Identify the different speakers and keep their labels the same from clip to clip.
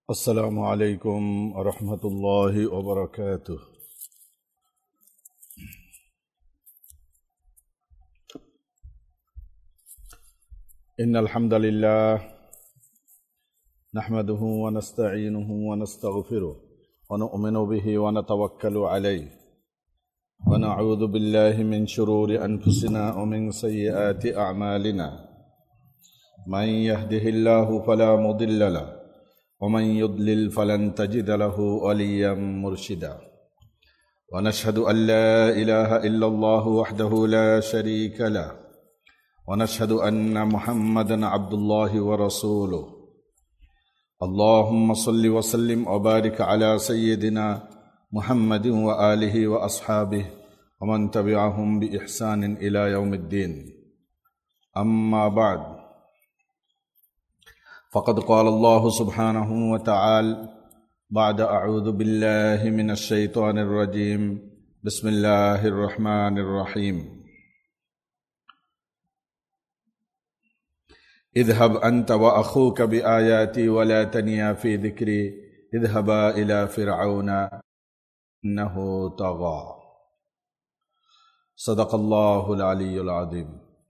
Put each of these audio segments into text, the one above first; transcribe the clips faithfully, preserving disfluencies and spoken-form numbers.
Speaker 1: السلام عليكم ورحمة الله وبركاته. إن الحمد لله نحمده ونستعينه ونستغفره ونؤمن به ونتوكل عليه ونعوذ بالله من شرور أنفسنا ومن سيئات أعمالنا من يهده الله فلا مضل له ومن يضلل فلن تجد له وليا مرشدا ونشهد أن لا إله إلا الله وحده لا شريك له ونشهد أن محمدا عبد الله ورسوله اللهم صل وسلم وبارك على سيدنا محمد وآله وأصحابه ومن تبعهم بإحسان إلى يوم الدين. أما بعد، فقد قال الله سبحانه وتعالى بعد أعوذ بالله من الشيطان الرجيم بسم الله الرحمن الرحيم اذهب أنت وأخوك بآياتي ولا تنيا في ذكري اذهبا إلى فرعون إنه طغى صدق الله العلي العظيم.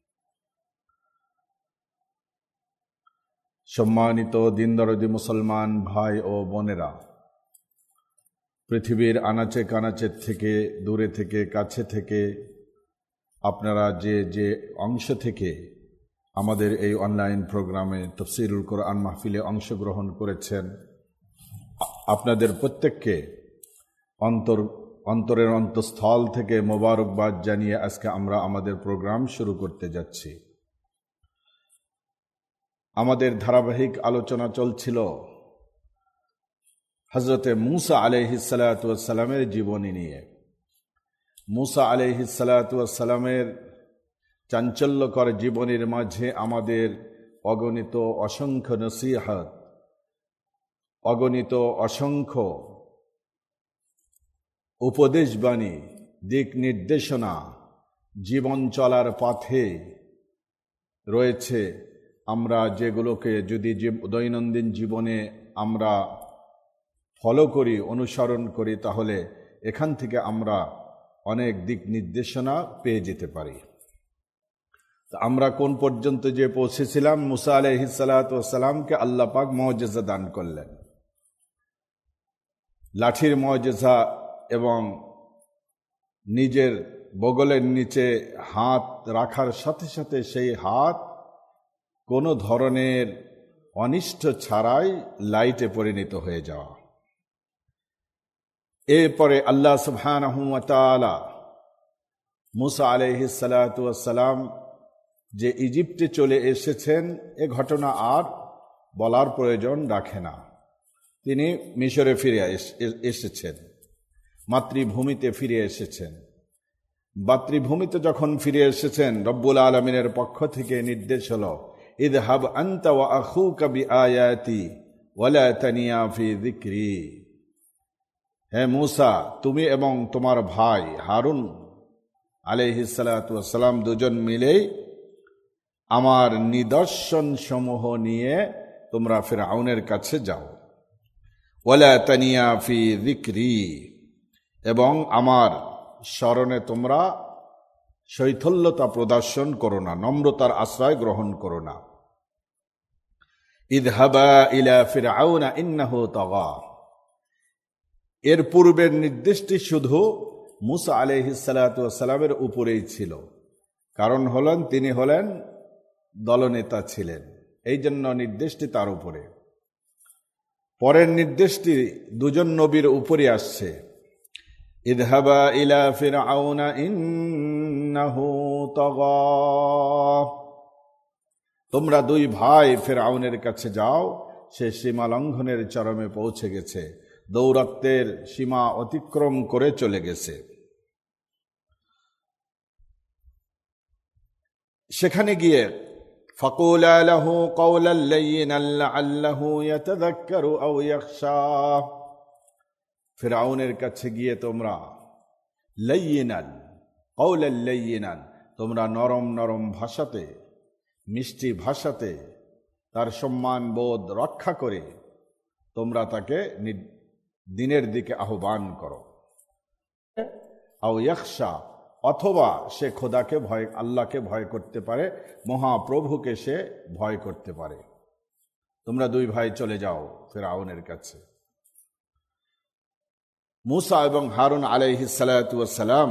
Speaker 1: সম্মানিত দিনদরদি মুসলমান ভাই ও বোনেরা, পৃথিবীর আনাচে কানাচে থেকে, দূরে থেকে, কাছে থেকে, আপনারা যে যে অংশ থেকে আমাদের এই অনলাইন প্রোগ্রামে তাফসীরুল কোরআন মাহফিলে অংশগ্রহণ করেছেন, আপনাদের প্রত্যেককে অন্তর অন্তরের অন্তঃস্থল থেকে মোবারকবাদ জানিয়ে আজকে আমরা আমাদের প্রোগ্রাম শুরু করতে যাচ্ছি। আমাদের ধারাবাহিক আলোচনা চলছিল হযরতে মূসা আলাইহিস সালাতু ওয়াস সালামের জীবনী নিয়ে। মূসা আলাইহিস সালাতু ওয়াস সালামের চাঞ্চল্যকর জীবনের মাঝে আমাদের অগণিত অসংখ্য নসিহত, অগণিত অসংখ্য উপদেশবাণী, দিক নির্দেশনা, জীবন চলার পথে রয়েছে। আমরা যেগুলোকে যদি দৈনন্দিন জীবনে আমরা ফলো করি, অনুসরণ করি, তাহলে এখান থেকে আমরা অনেক দিক নির্দেশনা পেয়ে যেতে পারি। আমরা কোন পর্যন্ত যে পৌঁছেছিলাম? মূসা আলাইহিস সালাতু ওয়াস সালামকে আল্লাহ পাক মুআজিজা দান করলেন, লাঠির মুআজিজা, এবং নিজের বগলের নিচে হাত রাখার সাথে সাথে সেই হাত কোনো ধরনের অনিষ্ট ছাড়াই লাইটে পরিণত হয়ে যাওয়া। এরপরে আল্লাহ সুবহানাহু ওয়া তাআলা মূসা আলাইহিস সালাতু ওয়াস সালাম যে ইজিপ্টে চলে এসেছেন, এ ঘটনা আর বলার প্রয়োজন রাখে না। তিনি মিশরে ফিরে এসেছেন, মাতৃভূমিতে ফিরে এসেছেন। মাতৃভূমিতে যখন ফিরে এসেছেন, রব্বুল আলামিনের পক্ষ থেকে নির্দেশ হলো, ইযহাব আনতা ওয়া আখুকা বিআয়াতি ওয়ালা তানিয়া ফি যিকরি। হে মূসা, তুমি এবং তোমার ভাই হারুন আলাইহিস সালাতু ওয়াস সালাম দুজন মিলেই আমার নিদর্শন সমূহ নিয়ে তোমরা ফিরআউনের কাছে যাও। ওয়ালা তানিয়া ফি যিকরি, এবং আমার স্মরণে তোমরা শৈথল্যতা প্রদর্শন করো না, নম্রতার আশ্রয় গ্রহণ করো না। ইযহাবা ইলা ফিরআউনা ইন্নাহু তাগা। এর পূর্বের নির্দেশটি শুধু মূসা আলাইহিস সালাতু ওয়াস সালামের উপরেই ছিল, কারণ হলেন তিনি হলেন দলনেতা ছিলেন, এই জন্য নির্দেশটি তার উপরে। পরের নির্দেশটি দুজন নবীর উপরে আসছে, ইযহাবা ইলা ফিরআউনা ইন্নাহু তাগা। তোমরা দুই ভাই ফিরআউনের কাছে যাও, সে সীমা লঙ্ঘনের চরমে পৌঁছে গেছে, দৌরাত্বের সীমা অতিক্রম করে চলে গেছে। সেখানে গিয়ে ফাকুলা লাহু কাওলাল লাইয়িনান লাআল্লাহু ইয়াতাযাক্কারু আও ইয়াখশা। ফিরআউনের কাছে গিয়ে তোমরা লাইয়িনান, কাওলাল লাইয়িনান, তোমরা নরম নরম ভাষাতে, মিষ্টি ভাষাতে, তার সম্মান বোধ রক্ষা করে তোমরা তাকে দিনের দিকে আহ্বান করো। আও ইয়াখশা, অথবা সে খোদাকে ভয়, আল্লাহকে ভয় করতে পারে, মহাপ্রভুকে সে ভয় করতে পারে। তোমরা দুই ভাই চলে যাও ফিরআউনের কাছে। মূসা এবং হারুন আলাইহিস সালাতু ওয়াস সালাম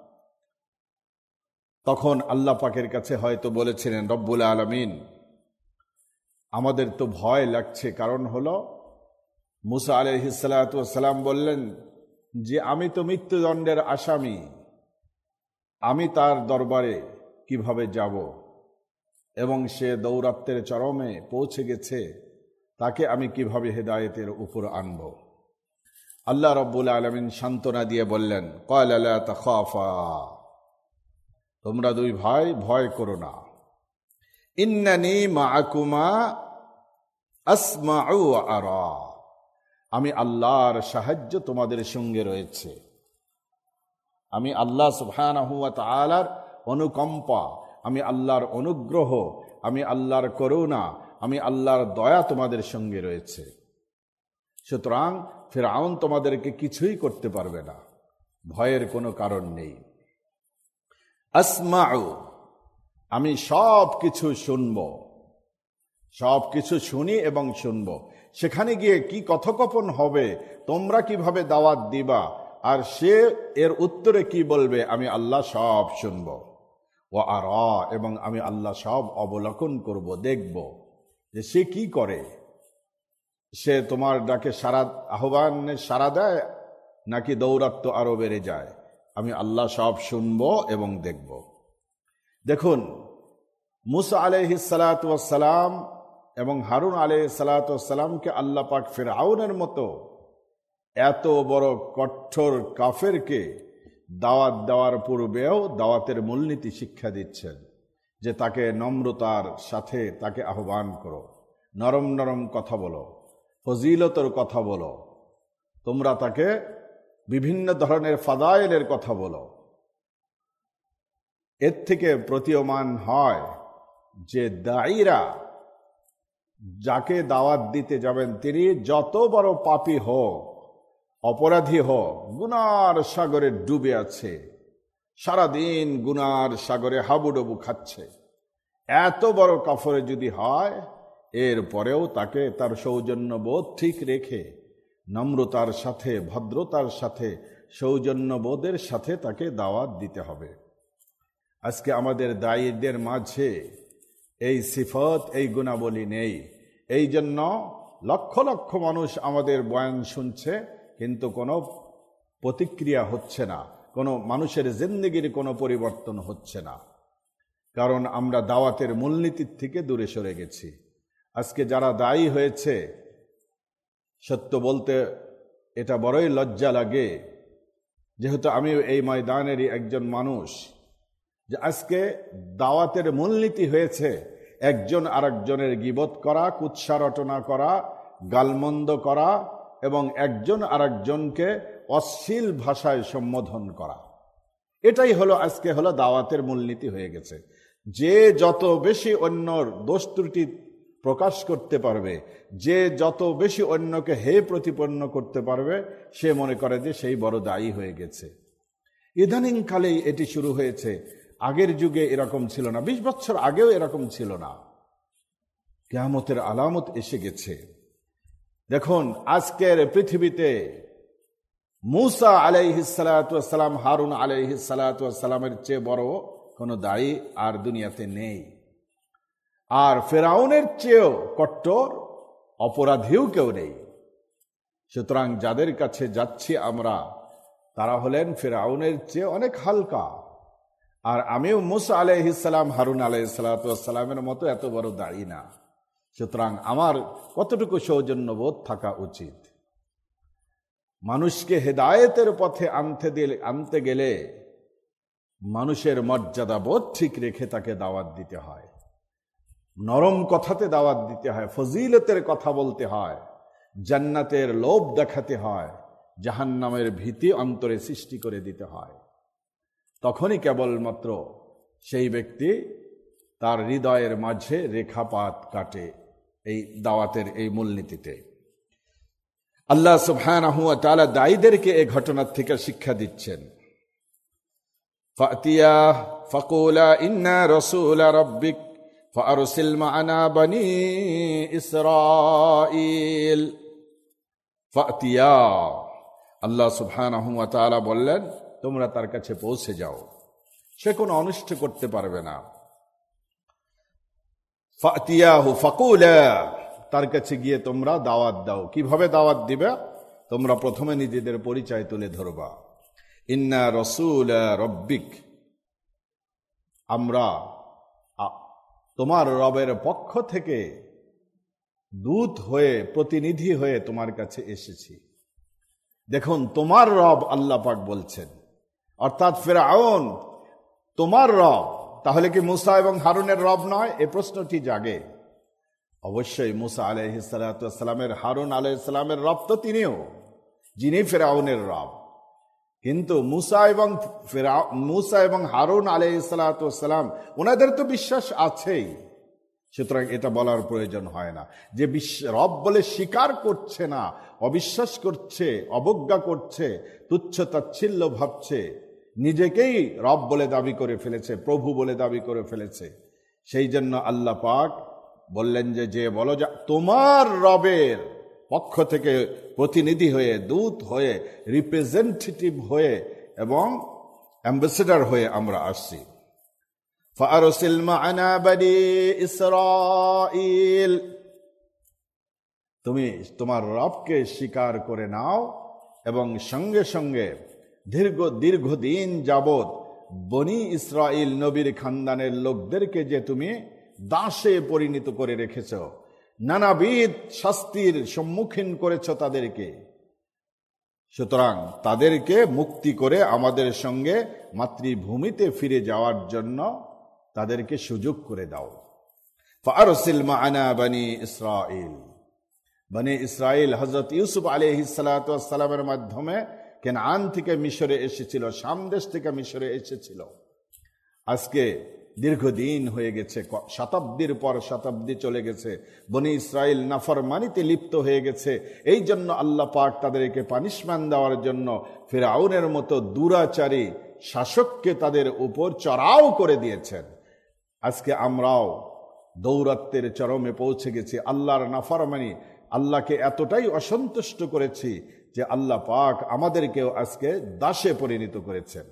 Speaker 1: তখন আল্লাহ পাকের কাছে হয়তো বলেছিলেন, রব্বুল আলামিন, আমাদের তো ভয় লাগছে। কারণ হলো মূসা আলাইহিস সালাতু ওয়াস সালাম বললেন যে আমি তো মৃত্যুদণ্ডের আসামি, আমি তার দরবারে কিভাবে যাব, এবং সে দৌরাত্মের চরমে পৌঁছে গেছে, তাকে আমি কিভাবে হেদায়েতের উপর আনব। আল্লাহ রব্বুল আলামিন সান্ত্বনা দিয়ে বললেন, ক্বালা লা তাখাফা, তোমরা দুই ভাই ভয় করো না। ইন্নানি মাআকুমা আসমাউ ওয়া আরা, আমি আল্লাহর সাহায্য তোমাদের সঙ্গে রয়েছে। আমি আল্লাহ সুবহানাহু ওয়া তাআলার অনুকম্পা, আমি আল্লাহর অনুগ্রহ, আমি আল্লাহর করুণা, আমি আল্লাহর দয়া তোমাদের সঙ্গে রয়েছে। সুতরাং ফিরআউন তোমাদেরকে কিছুই করতে পারবে না, ভয়ের কোনো কারণ নেই। আসমাউ, আমি সব কিছু শুনব, সব কিছু শুনি এবং শুনব। সেখানে গিয়ে কি কথোপকথন হবে, তোমরা কিভাবে দাওয়াত দিবা, আর সে এর উত্তরে কি বলবে, আমি আল্লাহ সব শুনব। ওয়া আরা, এবং আমি আল্লাহ সব অবলোকন করব, দেখব যে সে কি করে। সে তোমার ডাকে সারা, আহ্বানে সারা দেয়, নাকি দৌরাত্ম আরো বেড়ে যায়, আমি আল্লাহ সব শুনব এবং দেখব। দেখুন, মূসা আলাইহিস সালাতু ওয়াস সালাম এবং হারুন আলাইহিস সালাতু ওয়াস সালামকে আল্লাহ পাক ফিরআউনের মতো এত বড় কঠোর কাফেরকে দাওয়াত দেওয়ার পূর্বেও দাওয়াতের মূলনীতি শিক্ষা দিচ্ছেন, যে তাকে নম্রতার সাথে তাকে আহ্বান করো, নরম নরম কথা বলো, ফজিলতের কথা বলো, তোমরা তাকে বিভিন্ন ধরনের ফাদাইলের কথা বলো। এর থেকে প্রতীয়মান হয় যে দায়ীরা যাকে দাওয়াত দিতে যাবেন তিনি যত বড় পাপী হোক, অপরাধী হোক, গুনার সাগরে ডুবে আছে, সারাদিন গুনার সাগরে হাবুডুবু খাচ্ছে, এত বড় কাফরে যদি হয়, এরপরেও তাকে তার সৌজন্যবোধ ঠিক রেখে নম্রতার সাথে, ভদ্রতার সাথে, সৌজন্যবোধের সাথে তাকে দাওয়াত দিতে হবে। আজকে আমাদের দায়ীদের মাঝে এই সিফত, এই গুণাবলী নেই। এই জন্য লক্ষ লক্ষ মানুষ আমাদের বয়ান শুনছে, কিন্তু কোনো প্রতিক্রিয়া হচ্ছে না, কোনো মানুষের জিন্দেগির কোনো পরিবর্তন হচ্ছে না। কারণ আমরা দাওয়াতের মূলনীতির থেকে দূরে সরে গেছি। আজকে যারা দায়ী হয়েছে, সত্য বলতে এটা বড়ই লজ্জা লাগে, যেহেতু আমি এই ময়দানেরই একজন মানুষ, যে আজকে দাওয়াতের মূলনীতি হয়েছে একজন আরেকজনের গীবত করা, কুৎসা রটনা করা, গালমন্দ করা, এবং একজন আরেকজনকে অশ্লীল ভাষায় সম্বোধন করা। এটাই হলো আজকে হলো দাওয়াতের মূলনীতি হয়ে গেছে। যে যত বেশি অন্যর দোষ ত্রুটি প্রকাশ করতে পারবে, যে যত বেশি অন্যকে হে প্রতিপন্ন করতে পারবে, সে মনে করে যে সেই বড় দায়ী হয়ে গেছে। ইদানিং কালেই এটি শুরু হয়েছে, আগের যুগে এরকম ছিল না, বিশ বছর আগেও এরকম ছিল না। কিয়ামতের আলামত এসে গেছে। দেখুন, আজকের পৃথিবীতে মূসা আলাইহিস সালাতু ওয়াস সালাম, হারুন আলাইহিস সালাতু ওয়াস সালামের চেয়ে বড় কোনো দায়ী আর দুনিয়াতে নেই। আর ফিরআউনের চেয়েও কট্টর অপরাধীও কেউ নেই। সুতরাং যাদের কাছে যাচ্ছি আমরা, তারা হলেন ফিরআউনের চেয়ে অনেক হালকা। আর আমিও মূসা আলাইহিস সালাম, হারুন আলাইহিস সালাতু ওয়াস সালামের মতো এত বড় দায়ী না। সুতরাং আমার কতটুকু সৌজন্যবোধ থাকা উচিত। মানুষকে হেদায়েতের পথে আনতে দিলে আনতে গেলে মানুষের মর্যাদা বোধ ঠিক রেখে তাকে দাওয়াত দিতে হয়, নরম কথাতে দাওয়াত দিতে হয়, ফজিলতের কথা বলতে হয়, জান্নাতের লোভ দেখাতে হয়, জাহান্নামের ভীতি অন্তরে সৃষ্টি করে দিতে হয়। তখনই কেবলমাত্র সেই ব্যক্তি তার হৃদয়ের মাঝে রেখাপাত কাটে এই দাওয়াতের এই মূলনীতিতে। আল্লাহ সুবহানাহু ওয়া তাআলা দায়ীদেরকে এই ঘটনার থেকে শিক্ষা দিচ্ছেন। ফাতিয়া ফাকুলা ইন্না রাসূলা রাব্বিক ফারসিল মা'ানা বনি ইসরাঈল। ফাতিয়া, আল্লাহ সুবহানাহু ওয়া তাআলা বললেন, তোমরা তার কাছে পৌঁছে যাও, সে কোনো অনিষ্ট করতে পারবে না। ফাতিয়াহু ফাকুলা, তার কাছে গিয়ে তোমরা দাওয়াত দাও। কিভাবে দাওয়াত দিবে? তোমরা প্রথমে নিজেদের পরিচয় তুলে ধরবা। ইন্না রাসূলা রাব্বিক, আমরা তোমার রবের পক্ষ থেকে দূত হয়ে, প্রতিনিধি হয়ে তোমার কাছে এসেছি। দেখুন, তোমার রব আল্লাহ পাক বলছেন, অর্থাৎ ফিরআউন তোমার রব, তাহলে কি মুসা এবং হারুনের রব নয়? এই প্রশ্নটি জাগে। অবশ্যই মুসা আলাইহিস সালাতু ওয়াস সালামের, হারুন আলাইহিস সালামের রব তো তিনিও, যিনি ফিরআউনের রব। কিন্তু মুসা এবং মুসা এবং হারুন আলাইহিস সালাতু ওয়াস সালাম, ওনাদের তো বিশ্বাস আছেই, সুতরাং এটা বলার প্রয়োজন হয় না। যে রব বলে স্বীকার করছে না, অবিশ্বাস করছে, অবজ্ঞা করছে, তুচ্ছ তাচ্ছিল্য ভাবছে, নিজেকেই রব বলে দাবি করে ফেলেছে, প্রভু বলে দাবি করে ফেলেছে, সেই জন্য আল্লাহ পাক বললেন যে যে বলো যা তোমার রবের পক্ষ থেকে প্রতিনিধি হয়ে, দূত হয়ে, রিপ্রেজেন্টেটিভ হয়ে এবং অ্যাম্বাসেডর হয়ে আমরা আসছি। ফারসিল মা'ানা বনি ইসরাঈল, তুমি তোমার রবকে স্বীকার করে নাও এবং সঙ্গে সঙ্গে দীর্ঘ দীর্ঘদিন যাবৎ বনি ইসরাঈল নবীর খানদানের লোকদেরকে যে তুমি দাসে পরিণত করে রেখেছ, নানাবিধ শাস্তির সম্মুখীন করেছ তাদেরকে, সুতরাং তাদেরকে মুক্তি করে আমাদের সঙ্গে মাতৃভূমিতে ফিরে যাওয়ার জন্য তাদেরকে সুযোগ করে দাও। ফারসিল মা'ানা বনি ইসরাঈল, বনি ইসরাঈল হযরত ইউসুফ আলাইহিস সালাতু ওয়াস সালামের মাধ্যমে কেনান থেকে মিশরে এসেছিল, শাম দেশ থেকে মিশরে এসেছিল। আজকে দীর্ঘদিন হয়ে গেছে, শতাব্দীর পর শতাব্দী চলে গেছে, বনি ইসরাঈল নাফরমানিতে লিপ্ত হয়ে গেছে। এই জন্য আল্লাহ পাক তাদেরকে পানিশমেন্ট দেওয়ার জন্য ফিরআউনের মতো দুরাচারী শাসককে তাদের উপর চড়াও করে দিয়েছেন। আজকে আমরাও দৌরাত্বের চরমে পৌঁছে গেছি। আল্লাহর নাফরমানি আল্লাহকে এতটাই অসন্তুষ্ট করেছি যে আল্লাহ পাক আমাদেরকেও আজকে দাসে পরিণত করেছেন।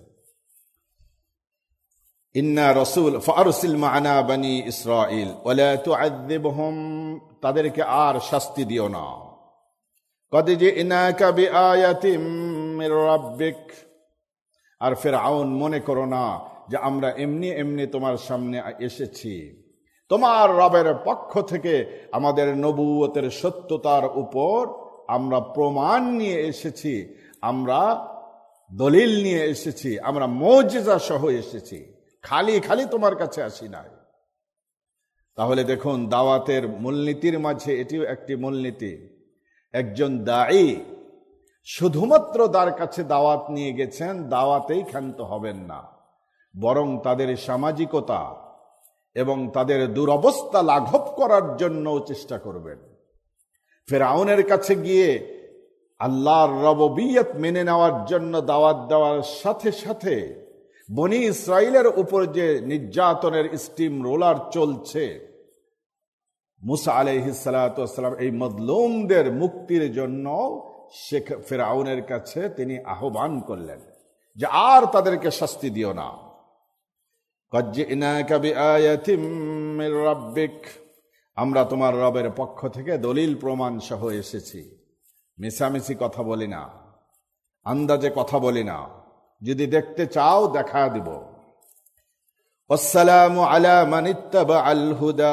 Speaker 1: ইন্না রাসূল ফারসিল মা'ানা বনি ইসরাঈল ওয়ালা তুআযিবহুম, তাদেরকে আর শাস্তি দিও না। কদ জি'নাকা বিআয়াতিম মির রাব্বিক, আর ফিরআউন মনে করো না যে আমরা এমনি এমনি তোমার সামনে এসেছি, তোমার রবের পক্ষ থেকে আমাদের নবুয়তের সত্যতার উপর আমরা প্রমাণ নিয়ে এসেছি, আমরা দলিল নিয়ে এসেছি, আমরা মুজিজা সহ এসেছি, খালি খালি তোমার কাছে আসি নাই। তাহলে দেখুন, দাওয়াতের মূলনীতির মাঝে এটিও একটি মূলনীতি। একজন দায়ী শুধুমাত্র তার কাছে দাওয়াত নিয়ে গেছেন, দাওয়াতেই ক্ষান্ত হবেন না, বরং তাদের সামাজিকতা এবং তাদের দুরবস্থা লাঘব করার জন্য চেষ্টা করবেন। ফিরআউনের কাছে গিয়ে আল্লাহর রববিয়ত মেনে নেওয়ার জন্য দাওয়াত দেওয়ার সাথে সাথে বনি ইসরাইলের উপর যে নির্যাতনের স্টিম রোলার চলছে, মুসা আলাইহিস সালাতু ওয়াস সালাম এই মজলুমদের মুক্তির জন্য শেখ ফিরআউনের কাছে তিনি আহ্বান করলেন যে আর তাদেরকে শাস্তি দিও না। কদ জি'নাকা বিআয়াতিম মির রাব্বিক, আমরা তোমার রবের পক্ষ থেকে দলিল প্রমাণ সহ এসেছি। মিছামিছি কথা বলি না, আন্দাজে কথা বলি না, যদি দেখতে চাও দেখা দিব। ওয়াসসালামু আলা মান ইত্তাবাআল হুদা,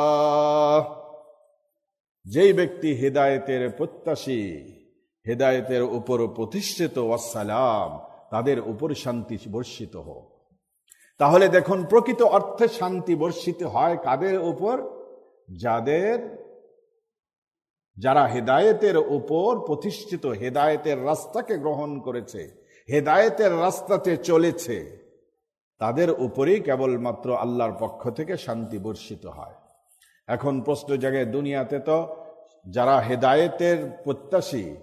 Speaker 1: যেই ব্যক্তি হেদায়েতের প্রত্যাশী, হেদায়েতের উপর প্রতিষ্ঠিত, ওয়াসসালাম, তাদের উপর শান্তি বর্ষিত হোক। তাহলে দেখুন, প্রকৃত অর্থে শান্তি বর্ষিত হয় কাদের উপর? যাদের যারা হেদায়েতের উপর প্রতিষ্ঠিত, হেদায়েতের রাস্তাকে গ্রহণ করেছে, হেদায়েতের রাস্তাতে চলেছে, তাদের উপরেই কেবলমাত্র আল্লাহর পক্ষ থেকে শান্তি বর্ষিত হয়। এখন প্রশ্ন জাগে, দুনিয়াতে তো যারা হেদায়েতের প্রত্যাশী,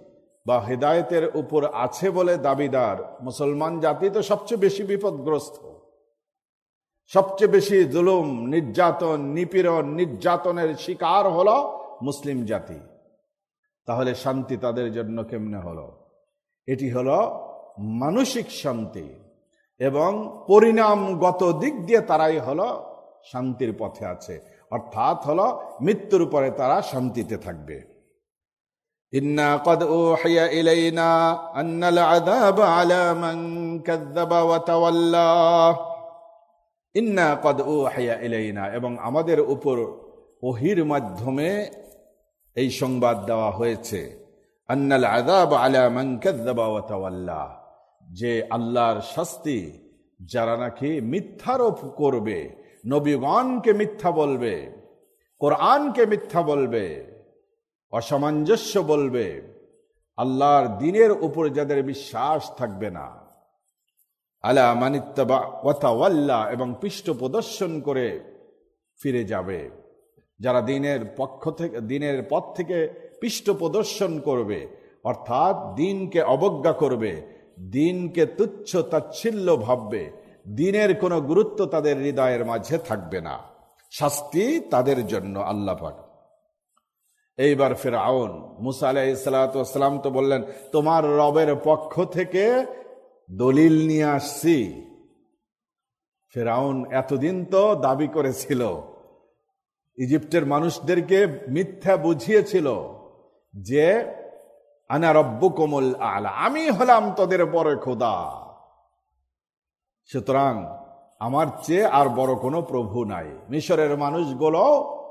Speaker 1: বা হিদায়েতের উপর আছে বলে দাবিদার মুসলমান জাতি তো সবচেয়ে বেশি বিপদগ্রস্ত, সবচেয়ে বেশি জুলুম, নির্যাতন, নিপীড়ন, নির্যাতনের শিকার হলো মুসলিম জাতি। তাহলে শান্তি তাদের জন্য কেমনে হলো? এটি হলো মানসিক শান্তি, এবং পরিণামগত দিক দিয়ে তারাই হলো শান্তির পথে আছে, অর্থাৎ হলো মৃত্যুর পরে তারা শান্তিতে থাকবে। ইন্না কদ উহিয়া ইলাইনা আন্নাল আযাব আলা মান কাযযাবা ওয়া তাওয়াল্লা। ইন্না কদ উহিয়া ইলাইনা, এবং আমাদের উপর ওহীর মাধ্যমে এই সংবাদ দেওয়া হয়েছে, আন্নাল আযাব আলা মান কাযযাবা ওয়া তাওয়াল্লা, যে আল্লাহর শাস্তি যারা নাকি মিথ্যারোপ করবে, নবীগণকে মিথ্যা বলবে, কোরআনকে মিথ্যা বলবে, অসামঞ্জস্য বলবে, আল্লাহর দ্বীনের উপর যাদের বিশ্বাস থাকবে না, আলা মান ইত্তাবা ওয়া তাওয়াল্লা, এবং পৃষ্ঠ প্রদর্শন করে ফিরে যাবে, যারা দ্বীনের পক্ষ থেকে দ্বীনের পথ থেকে পৃষ্ঠ প্রদর্শন করবে, অর্থাৎ দ্বীনকে অবজ্ঞা করবে, দ্বীনকে তুচ্ছ তাচ্ছিল্য ভাববে, দ্বীনের কোনো গুরুত্ব তাদের হৃদয়ের মাঝে থাকবে না, শাস্তি তাদের জন্য আল্লাহ পাক। এইবার ফিরআউন, মুসা আলাইহিস সালাতু ওয়াস সালাম তো বললেন, তোমার রবের পক্ষ থেকে দলিল নিয়ে আসছি। ফিরআউন এতদিন তো দাবি করেছিল, ইজিপ্টের মানুষদেরকে মিথ্যা বুঝিয়েছিল যে আনা রব্বুকুমুল আ'লা, আমি হলাম তোদের বড় খোদা, সুতরাং আমার চেয়ে আর বড় কোনো প্রভু নাই। মিশরের মানুষগুলো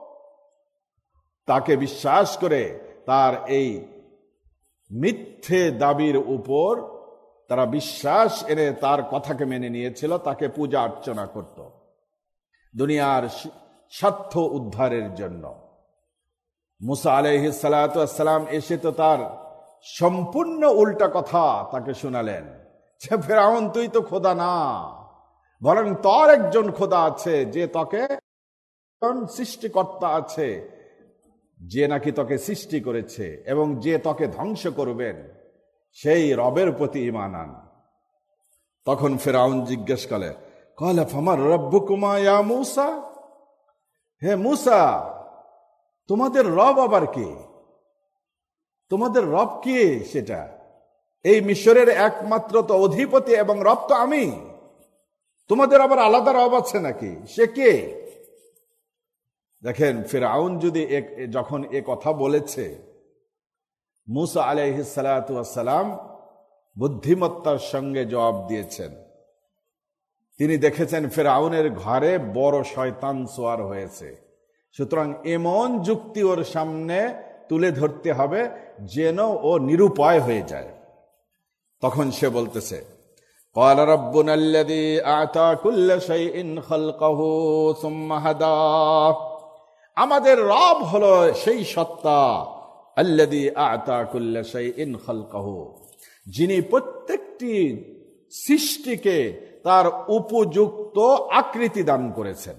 Speaker 1: তাকে বিশ্বাস করে তার এই মিথ্যে দাবির উপর তারা বিশ্বাস এনে তার কথাকে মেনে নিয়েছিল, তাকে পূজা অর্চনা করত দুনিয়ার স্বার্থ উদ্ধারের জন্য। মুসা আলাইহিস সালাতু ওয়াস সালাম এসে তো তার সম্পূর্ণ উল্টা কথা তাকে শোনালেন, যে ফিরআউন তুই তো খোদা না, বরং তোর একজন খোদা আছে, যে তোকে সৃষ্টিকর্তা আছে, যে নাকি তোকে সৃষ্টি করেছে এবং যে তোকে ধ্বংস করবেন, সেই রবের প্রতি ঈমান আন। তখন ফিরআউন জিজ্ঞেস করে, ক্বালা ফামান রাব্বুকুমা ইয়া মূসা, হে মূসা তোমাদের রব আবার কে? তোমাদের রব কে? সেটা এই মিশরের একমাত্র তো অধিপতি এবং রব তো আমি, তোমাদের আবার আলাদা রব আছে নাকি? সে কে? দেখেন, ফিরআউন যদি যখন এ কথা বলেছে, মূসা আলাইহিস সালাতু ওয়াস সালাম বুদ্ধিমত্তার সঙ্গে জবাব দিয়েছেন। তিনি দেখেছেন ফিরআউনের ঘরে বড় শয়তান সোয়ার হয়েছে, সুতরাং এমন যুক্তি ওর সামনে তুলে ধরতে হবে যেন ও নিরুপায় হয়ে যায়। তখন সে বলতেছে, ক্বালা রাব্বুনাল্লাযী আ'তা কুল্লা শাইইন খালকাহু সুম্মা হাদা, আমাদের রব হলো সেই সত্তা, আল্লাযী আ'তা কুল্লা শাইইন খালকাহু, যিনি প্রত্যেকটি সৃষ্টিকে তার উপযুক্ত আকৃতি দান করেছেন,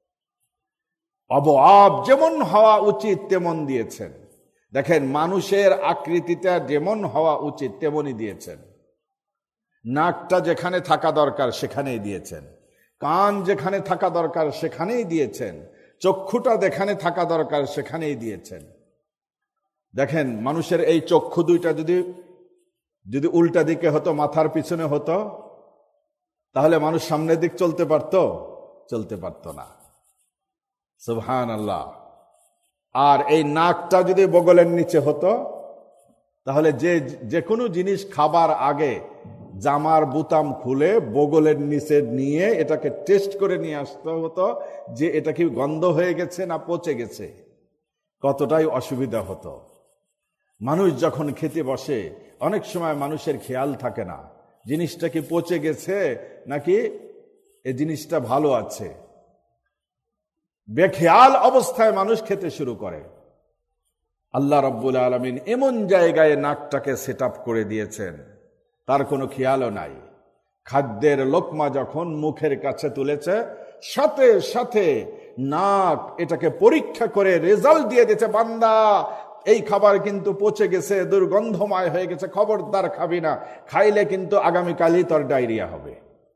Speaker 1: অবয়ব যেমন হওয়া উচিত তেমন দিয়েছেন। দেখেন, মানুষের আকৃতিটা যেমন হওয়া উচিত তেমনই দিয়েছেন, নাকটা যেখানে থাকা দরকার সেখানেই দিয়েছেন, কান যেখানে থাকা দরকার সেখানেই দিয়েছেন, চক্ষুটা যেখানে থাকা দরকার সেখানেই দিয়েছেন। দেখেন, মানুষের এই চক্ষু দুইটা যদি যদি উল্টা দিকে হতো, মাথার পিছনে হতো, তাহলে মানুষ সামনের দিক চলতে পারতো? চলতে পারতো না। সুবহানাল্লাহ। আর এই নাকটা যদি বগলের নিচে হতো, তাহলে যে যে কোনো জিনিস খাবার আগে জামার বুতাম খুলে বগলের নিচে নিয়ে এটাকে টেস্ট করে নিয়ে আসতে হতো যে এটা কি গন্ধ হয়ে গেছে না পচে গেছে, কতটাই অসুবিধা হতো। মানুষ যখন খেতে বসে, অনেক সময় মানুষের খেয়াল থাকে না জিনিসটা কি পচে গেছে নাকি এই জিনিসটা ভালো আছে। বেখেয়াল অবস্থায় মানুষ খেতে শুরু করে। আল্লাহ রাব্বুল আলামিন এমন জায়গায় নাকটাকে সেট আপ করে দিয়েছেন, তার কোনো খেয়ালও নাই। খাদ্যের লোকমা যখন মুখের কাছে তুলেছে, সাথে সাথে নাক এটাকে পরীক্ষা করে রেজাল্ট দিয়ে দিয়েছে, বান্দা এই খাবার কিন্তু পচে গেছে, দুর্গন্ধময় হয়ে গেছে, খবরদার খাবি না, খাইলে কিন্তু আগামীকালই তোর ডায়রিয়া হবে।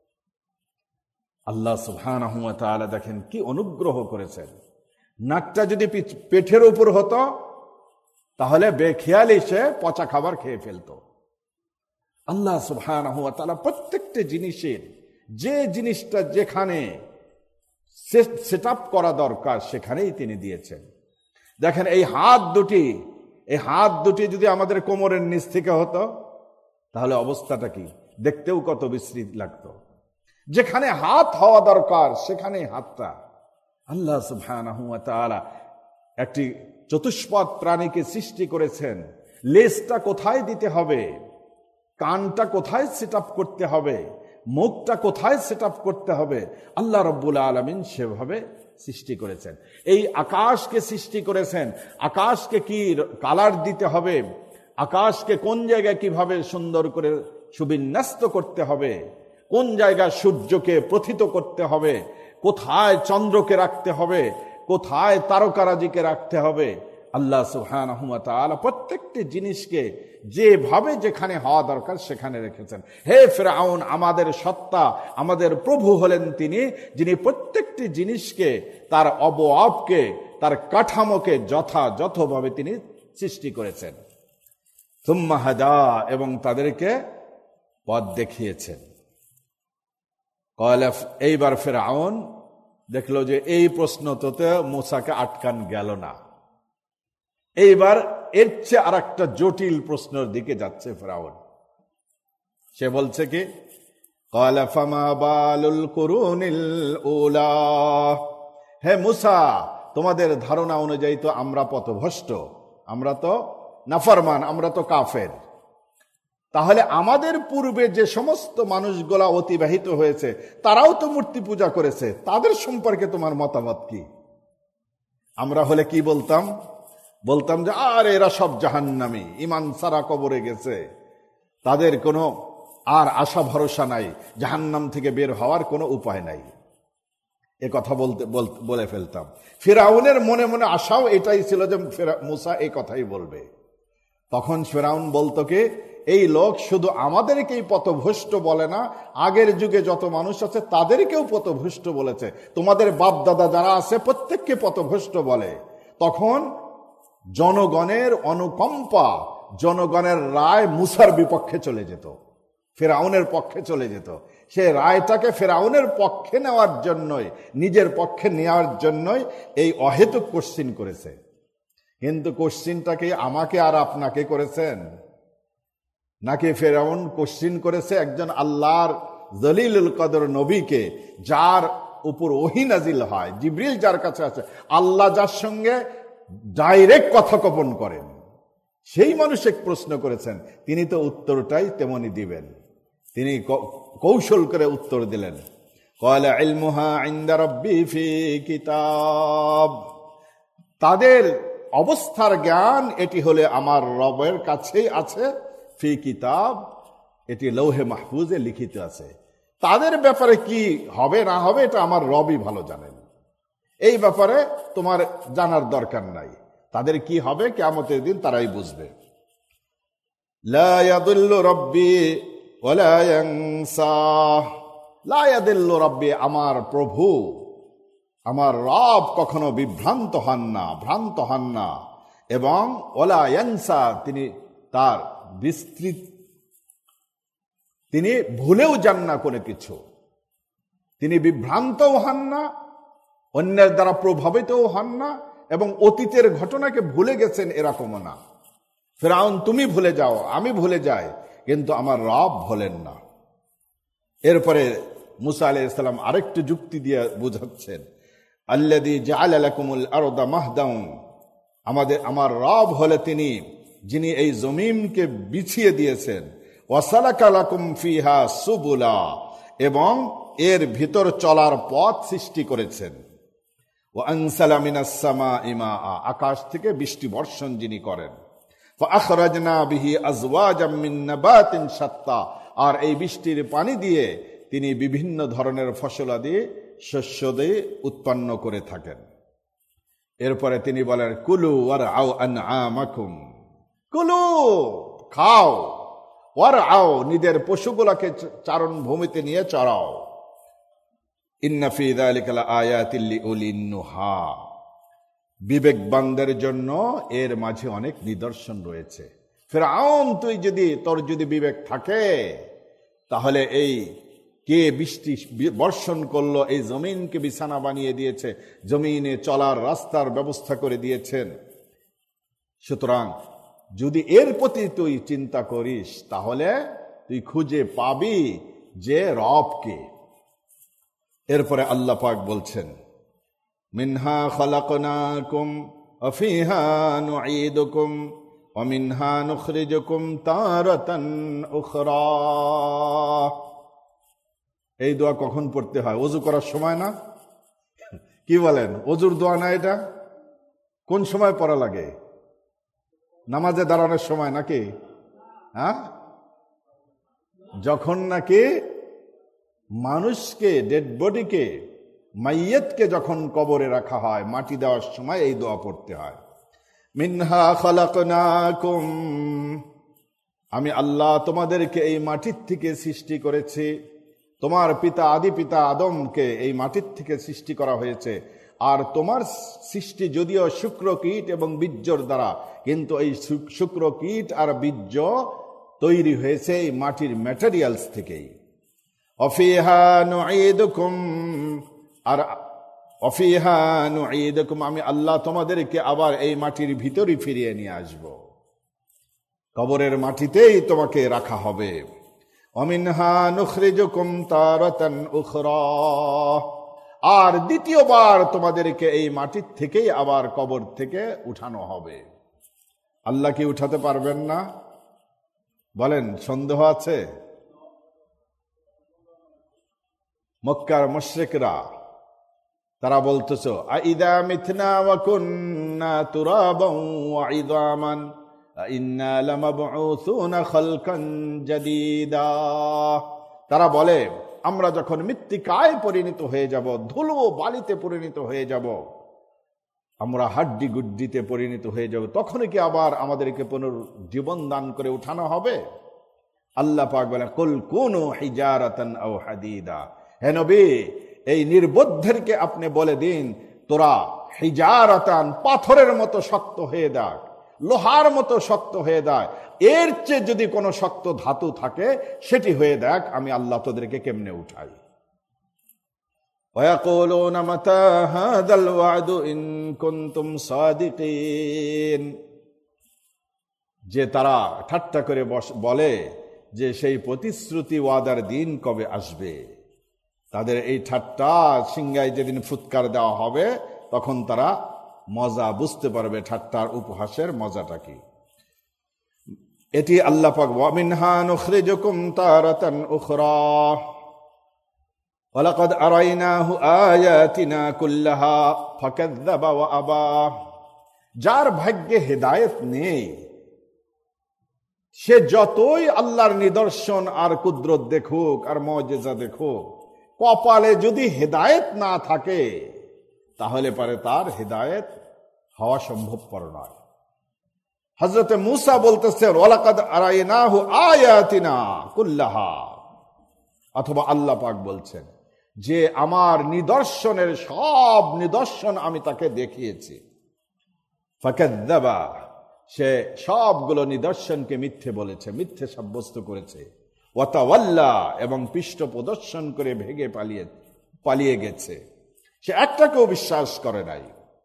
Speaker 1: আল্লাহ সুবহানাহু ওয়া তাআলা দেখেন কি অনুগ্রহ করেছেন। নাকটা যদি পেটের উপর হতো তাহলে বেখেয়ালি সে পচা খাবার খেয়ে ফেলতো। আল্লাহ সুবহানাহু ওয়া তাআলা প্রত্যেকটা জিনিসের যে জিনিসটা যেখানে সেট আপ করা দরকার সেখানেই তিনি দিয়েছেন। দেখেন এই হাত দুটি, এই হাত দুটি যদি আমাদের কোমরের নিচ থেকে হতো তাহলে অবস্থাটা কি, দেখতেও কত বিশ্রী লাগতো। যেখানে হাত হওয়া দরকার সেখানে হাতটা। আল্লাহ সুবহানাহু ওয়া তাআলা একটি চতুষ্পদ প্রাণীকে সৃষ্টি করেছেন। লেজটা কোথায় দিতে হবে, কানটা কোথায় সেট আপ করতে হবে, মুখটা কোথায় সেট আপ করতে হবে, আল্লাহ রাব্বুল আলামিন সেভাবে সৃষ্টি করেছেন। এই আকাশকে সৃষ্টি করেছেন, আকাশকে কি কালার দিতে হবে, আকাশকে কোন জায়গায় কিভাবে সুন্দর করে সুবিন্যস্ত করতে হবে, কোন জায়গায় সূর্যকে প্রথিত করতে হবে, কোথায় চন্দ্রকে রাখতে হবে, কোথায় তারকারাজিকে রাখতে হবে, আল্লাহ সুবহানাহু ওয়া তাআলা প্রত্যেকটি জিনিসকে যেভাবে যেখানে হওয়া দরকার সেখানে রেখেছেন। হে ফিরআউন, আমাদের সত্তা, আমাদের প্রভু হলেন তিনি, যিনি প্রত্যেকটি জিনিসকে, তার অবয়বকে, তার কাঠামোকে যথাযথভাবে তিনি সৃষ্টি করেছেন। সুম্মা হাদা, এবং তাদেরকে পথ দেখিয়েছেন। কয়লা, এইবার ফিরআউন দেখলো যে এই প্রশ্নতে মূসাকে আটকান গেল না, এইবার এর চেয়ে আর একটা জটিল প্রশ্নের দিকে যাচ্ছে ফিরআউন। সে বলছে কি, ক্বালা ফামা বালুল কুরুনিল উলা, হে মূসা, তোমাদের ধারণা অনুযায়ী তো আমরা পথভ্রষ্ট, আমরা তো নাফরমান, আমরা তো কাফের। তাহলে আমাদের পূর্বে যে সমস্ত মানুষগুলা অতিবাহিত হয়েছে তারাও তো মূর্তি পূজা করেছে, তাদের সম্পর্কে তোমার মতামত কি? আমরা হলে কি বলতাম? বলতাম যে আর এরা সব জাহান্নামী, ঈমান ছাড়া কবরে গেছে, তাদের কোনো আর আশা ভরসা নাই, জাহান্নাম থেকে বের হওয়ার কোনো উপায় নাই, এ কথা বলতে বলে ফেলতাম। ফিরআউনের মনে মনে আশাও এটাই ছিল যে মূসা এই কথাই বলবে। তখন ফিরআউন বলতো কি, এই লোক শুধু আমাদেরকেই পথভ্রষ্ট বলে না, আগের যুগে যত মানুষ আছে তাদেরকেও পথভ্রষ্ট বলেছে, তোমাদের বাপ দাদা যারা আছে প্রত্যেককে পথভ্রষ্ট বলে। তখন জনগণের অনুকম্পা, জনগণের রায় মূসার বিপক্ষে চলে যেত, ফিরআউনের পক্ষে চলে যেত। সে রায়টাকে ফিরআউনের পক্ষে নেওয়ার জন্যই, নিজের পক্ষে নেওয়ার জন্যই এই অহেতুক কোশ্চিন করেছে। কিন্তু কোশ্চিনটাকে আমাকে আর আপনাকে করেছেন নাকি ফিরআউন কোশ্চিন করেছে একজন আল্লাহর জলিলুল কদর নবীকে, যার উপর ওহী নাজিল হয়, জিবরিল যার কাছে আছে, আল্লাহ যার সঙ্গে ডাইরেক্ট কথোপকথন করেন, সেই মানুষ এক প্রশ্ন করেছেন, তিনি তো উত্তরটাই তেমনি দিবেন। তিনি কৌশল করে উত্তর দিলেন, ক্বালা ইলমুহা ইনদা রাব্বি ফি কিতাব, তাদের অবস্থার জ্ঞান এটি হলে আমার রবের কাছেই আছে, ফি কিতাব, এটি লৌহে মাহফুজে লিখিত আছে। তাদের ব্যাপারে কি হবে না হবে এটা আমার রবই ভালো জানেন, এই ব্যাপারে তোমার জানার দরকার নাই। তাদের কি হবে কিয়ামতের দিন তারাই বুঝবে। লা ইয়াদুল্লু রাব্বি ওয়ালা ইয়ানসা, লা ইয়াদুল্লু রাব্বি, আমার প্রভু, আমার রব কখনো বিভ্রান্ত হন না, ভ্রান্ত হন না, এবং ওয়ালা ইয়ানসা, তিনি তার বিস্তৃত, তিনি ভুলেও যান না কোনো কিছু, তিনি বিভ্রান্তও হন না, অন্যের দ্বারা প্রভাবিতও হন না, এবং অতীতের ঘটনাকে ভুলে গেছেন এরকমও না। ফিরআউন তুমি ভুলে যাও, আমি ভুলে যাই, কিন্তু আমার রব ভোলেন না। এরপরে মুসা আলাইহিস সালাম আরেকটি যুক্তি দিয়ে বুঝাচ্ছেন, আল্লাযী জাআলা লাকুমুল আরদা মাহদান, আমাদের আমার রব হলে তিনি যিনি এই জমিনকে বিছিয়ে দিয়েছেন, ওয়াসালাকা লাকুম ফিহা সুবুলা, এবং এর ভিতর চলার পথ সৃষ্টি করেছেন, ওয়া আনসালা মিনাস সামাই মা, আকাশ থেকে বৃষ্টি বর্ষণ যিনি করেন, ফা আখরাজনা বিহি আজওয়াজাম মিন নাবাতিন শাত্তা, আর এই বৃষ্টির পানি দিয়ে তিনি বিভিন্ন ধরনের ফসলাদি শস্য দিয়ে উৎপন্ন করে থাকেন। এরপরে তিনি বলেন কুলু ওয়ারআউ আনআমাকুম, কুলু খাও, ওয়ারআউ নিজের পশুগুলোকে চারণ ভূমিতে নিয়ে চড়াও। ইন্না ফি যালিকা লাআয়াতিল লিউলিন নুহা, বিবেকবানদের জন্য এর মাঝে অনেক নিদর্শন রয়েছে। ফিরআউন, তুই যদি তোর যদি বিবেক থাকে তাহলে এই কে বৃষ্টি বর্ষণ করলো, এই জমিনকে বিছানা বানিয়ে দিয়েছে, জমিনে চলার রাস্তার ব্যবস্থা করে দিয়েছেন। সুতরাং যদি এর প্রতি তুই চিন্তা করিস তাহলে তুই খুঁজে পাবি যে রবকে। এরপরে আল্লাহ পাক বলছেন মিনহা খালাকনাকুম ওয়া ফিহা নুঈদুকুম ওয়া মিনহা নুখরিজুকুম তারাতান উখরা। এই দোয়া কখন পড়তে হয়? ওযু করার সময় না? কি বলেন, ওযুর দোয়া না এটা? কোন সময় পড়া লাগে? নামাজে দাঁড়ানোর সময় নাকি? হ্যাঁ, যখন নাকি মানুষকে, ডেড বডিকে, মাইয়তকে যখন কবরে রাখা হয়, মাটি দেওয়ার সময় এই দোয়া পড়তে হয়। মিনহা খালাকনাকুম, আমি আল্লাহ তোমাদেরকে এই মাটির থেকে সৃষ্টি করেছি। তোমার পিতা আদি পিতা আদমকে এই মাটির থেকে সৃষ্টি করা হয়েছে। আর তোমার সৃষ্টি যদিও শুক্র কীট এবং বীর্যর দ্বারা, কিন্তু এই শুক্র কীট আর বীর্য তৈরি হয়েছে এই মাটির ম্যাটেরিয়ালস থেকেই। অফিহা নুঈদুকুম, আর অফিহা নুঈদুকুম, আমি আল্লাহ তোমাদেরকে আবার এই মাটির ভিতরই ফিরিয়ে নিয়ে আসব। কবরের মাটিতেই তোমাকে রাখা হবে। অমিনহা নুখরিজুকুম তারাতান উখরা, আর দ্বিতীয়বার তোমাদেরকে এই মাটির থেকেই আবার কবর থেকে উঠানো হবে। আল্লাহ কি উঠাতে পারবেন না? বলেন, সন্দেহ আছে? মক্কার মুশরিকরা তারা বলতেছ আইদা মিথনা ওয়া কুন্না তুরাবান ওয়া ইযামান ইন্না লামাবউসুনা খালকান জাদীদা। তারা বলে আমরা যখন মৃত্তিকায় পরিণত হয়ে যাব, ধুলো বালিতে পরিণত হয়ে যাব, আমরা হাড্ডি গুড্ডিতে পরিণত হয়ে যাব, তখন কি আবার আমাদেরকে পুনর্জীবন দান করে উঠানো হবে? আল্লাহ পাক বলেন কুল কুনু হিজারাতান আও হাদিদা, হে নবী এই নির্বোধদেরকে আপনি বলে দিন তোরা হিজারাতান, পাথরের মতো শক্ত হয়ে দেখ, লোহার মতো শক্ত হয়ে দেখ, এর চেয়ে যদি কোনো শক্ত ধাতু থাকে সেটি হয়ে দেখ, আমি আল্লাহ তোদেরকে কেমনে উঠাই। ওয়ায়াকুলুনা মাতা হাযাল ওয়াদু ইন কুনতুম সাদিকিন, যে তারা ঠাট্টা করে বলে যে সেই প্রতিশ্রুতি ওয়াদার দিন কবে আসবে। তাদের এই ঠাট্টা সিংহায় যেদিন ফুৎকার দেওয়া হবে তখন তারা মজা বুঝতে পারবে, ঠাট্টার উপহাসের মজাটা কি। এটি আল্লাহ পাক ওয়া মিনহা নুখরিজুকুম তারাতান উখরা ওয়া লাকাদ আরাইনাহু আয়াতিনা কুল্লাহা ফাকাযযাবা ওয়া আবা। যার ভাগ্যে হেদায়েত নেই সে যতই আল্লাহর নিদর্শন আর কুদরত দেখুক আর মুজিজা দেখুক, কপালে যদি হেদায়েত না থাকে তাহলে পারে তার হেদায়েত হওয়া সম্ভবপর নয়। হযরতে মূসা বলতেছেন ওয়ালাকাদ আরাইনাহু আয়াতিনা কুল্লাহা, অথবা আল্লাহ পাক বলছেন যে আমার নিদর্শনের সব নিদর্শন আমি তাকে দেখিয়েছি। ফাকাযযাবা, সে সবগুলো নিদর্শনকে মিথ্যে বলেছে, মিথ্যে সাব্যস্ত করেছে। ওয়া তাওয়াল্লা, এবং পৃষ্ঠ প্রদর্শন করে ভেগে পালিয়ে পালিয়ে গেছে, সে একটাকেও বিশ্বাস করে নাই।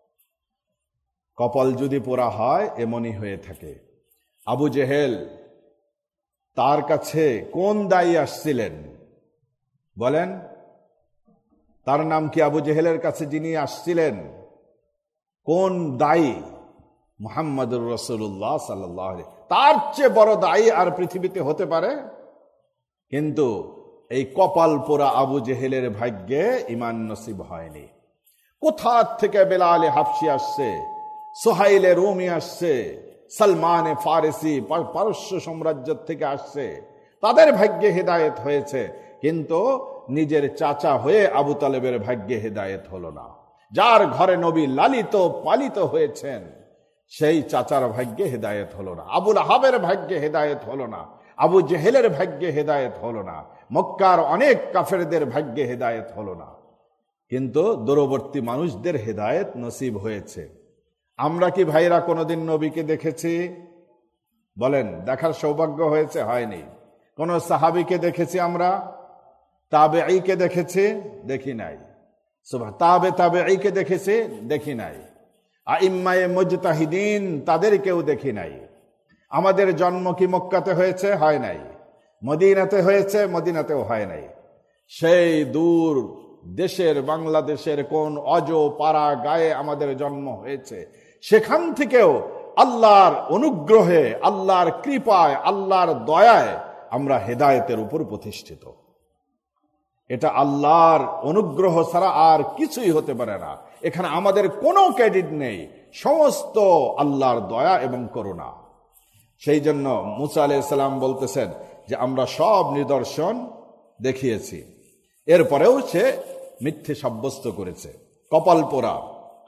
Speaker 1: কপাল যদি পোড়া হয় এমনই হয়ে থাকে। আবু জেহেল, তার কাছে কোন দায়ী আসছিলেন বলেন? তার নাম কি? আবু জেহেলের কাছে যিনি আসছিলেন কোন দায়ী? মুহাম্মদুর রাসূলুল্লাহ সাল্লাল্লাহু আলাইহি ওয়াসাল্লাম। তার চেয়ে বড় দায়ী আর পৃথিবীতে হতে পারে? কিন্তু এই কপাল পোড়া আবু জেহেলের ভাগ্যে ঈমান নসিব হয়নি। কোথা থেকে বেলালে হাবশি আসছে, সোহাইলে রুমি আসছে, সালমানে ফারসি পারস্য সাম্রাজ্য থেকে আসছে, তাদের ভাগ্যে হেদায়েত হয়েছে, কিন্তু নিজের চাচা হয়ে আবু তালেবের ভাগ্যে হেদায়েত হলো না। যার ঘরে নবী লালিত পালিত হয়েছেন, সেই চাচার ভাগ্যে হেদায়েত হলো না, আবুল আহাবের ভাগ্যে হেদায়েত হলো না, আবু জেহেলের ভাগ্যে হেদায়েত হলো না, মক্কার অনেক কাফেরদের ভাগ্যে হেদায়েত হলো না। কিন্তু দূরবর্তী মানুষদের হেদায়েত নসিব হয়েছে। আমরা কি ভাইরা কোনোদিন নবীকে দেখেছি? বলেন, দেখার সৌভাগ্য হয়েছে? হয়নি। কোন সাহাবীকে দেখেছি আমরা? তাবেঈকে দেখেছি? দেখি নাই। সুবহান, তাবে তাবেঈকে দেখেছি? দেখি নাই। আইম্মায়ে মুজতাহিদিন তাদেরকেও দেখি নাই। আমাদের জন্ম কি মক্কাতে হয়েছে? হয় নাই। মদিনাতে হয়েছে? মদিনাতেও হয় নাই। সেই দূর দেশের বাংলাদেশের কোন অজ পাড়া গায়ে আমাদের জন্ম হয়েছে, সেখান থেকেও আল্লাহর অনুগ্রহে, আল্লাহর কৃপায়, আল্লাহর দয়ায় আমরা হেদায়েতের উপর প্রতিষ্ঠিত। এটা আল্লাহর অনুগ্রহ ছাড়া আর কিছুই হতে পারে না। এখানে আমাদের কোনো ক্রেডিট নেই, সমস্ত আল্লাহর দয়া এবং করুণা। সেই জন্য মুসা আলাইহিস সালাম বলতেছেন যে আমরা সব নিদর্শন দেখিয়েছি, এরপরেও সে মিথ্যে সাব্যস্ত করেছে। কপাল পোড়া।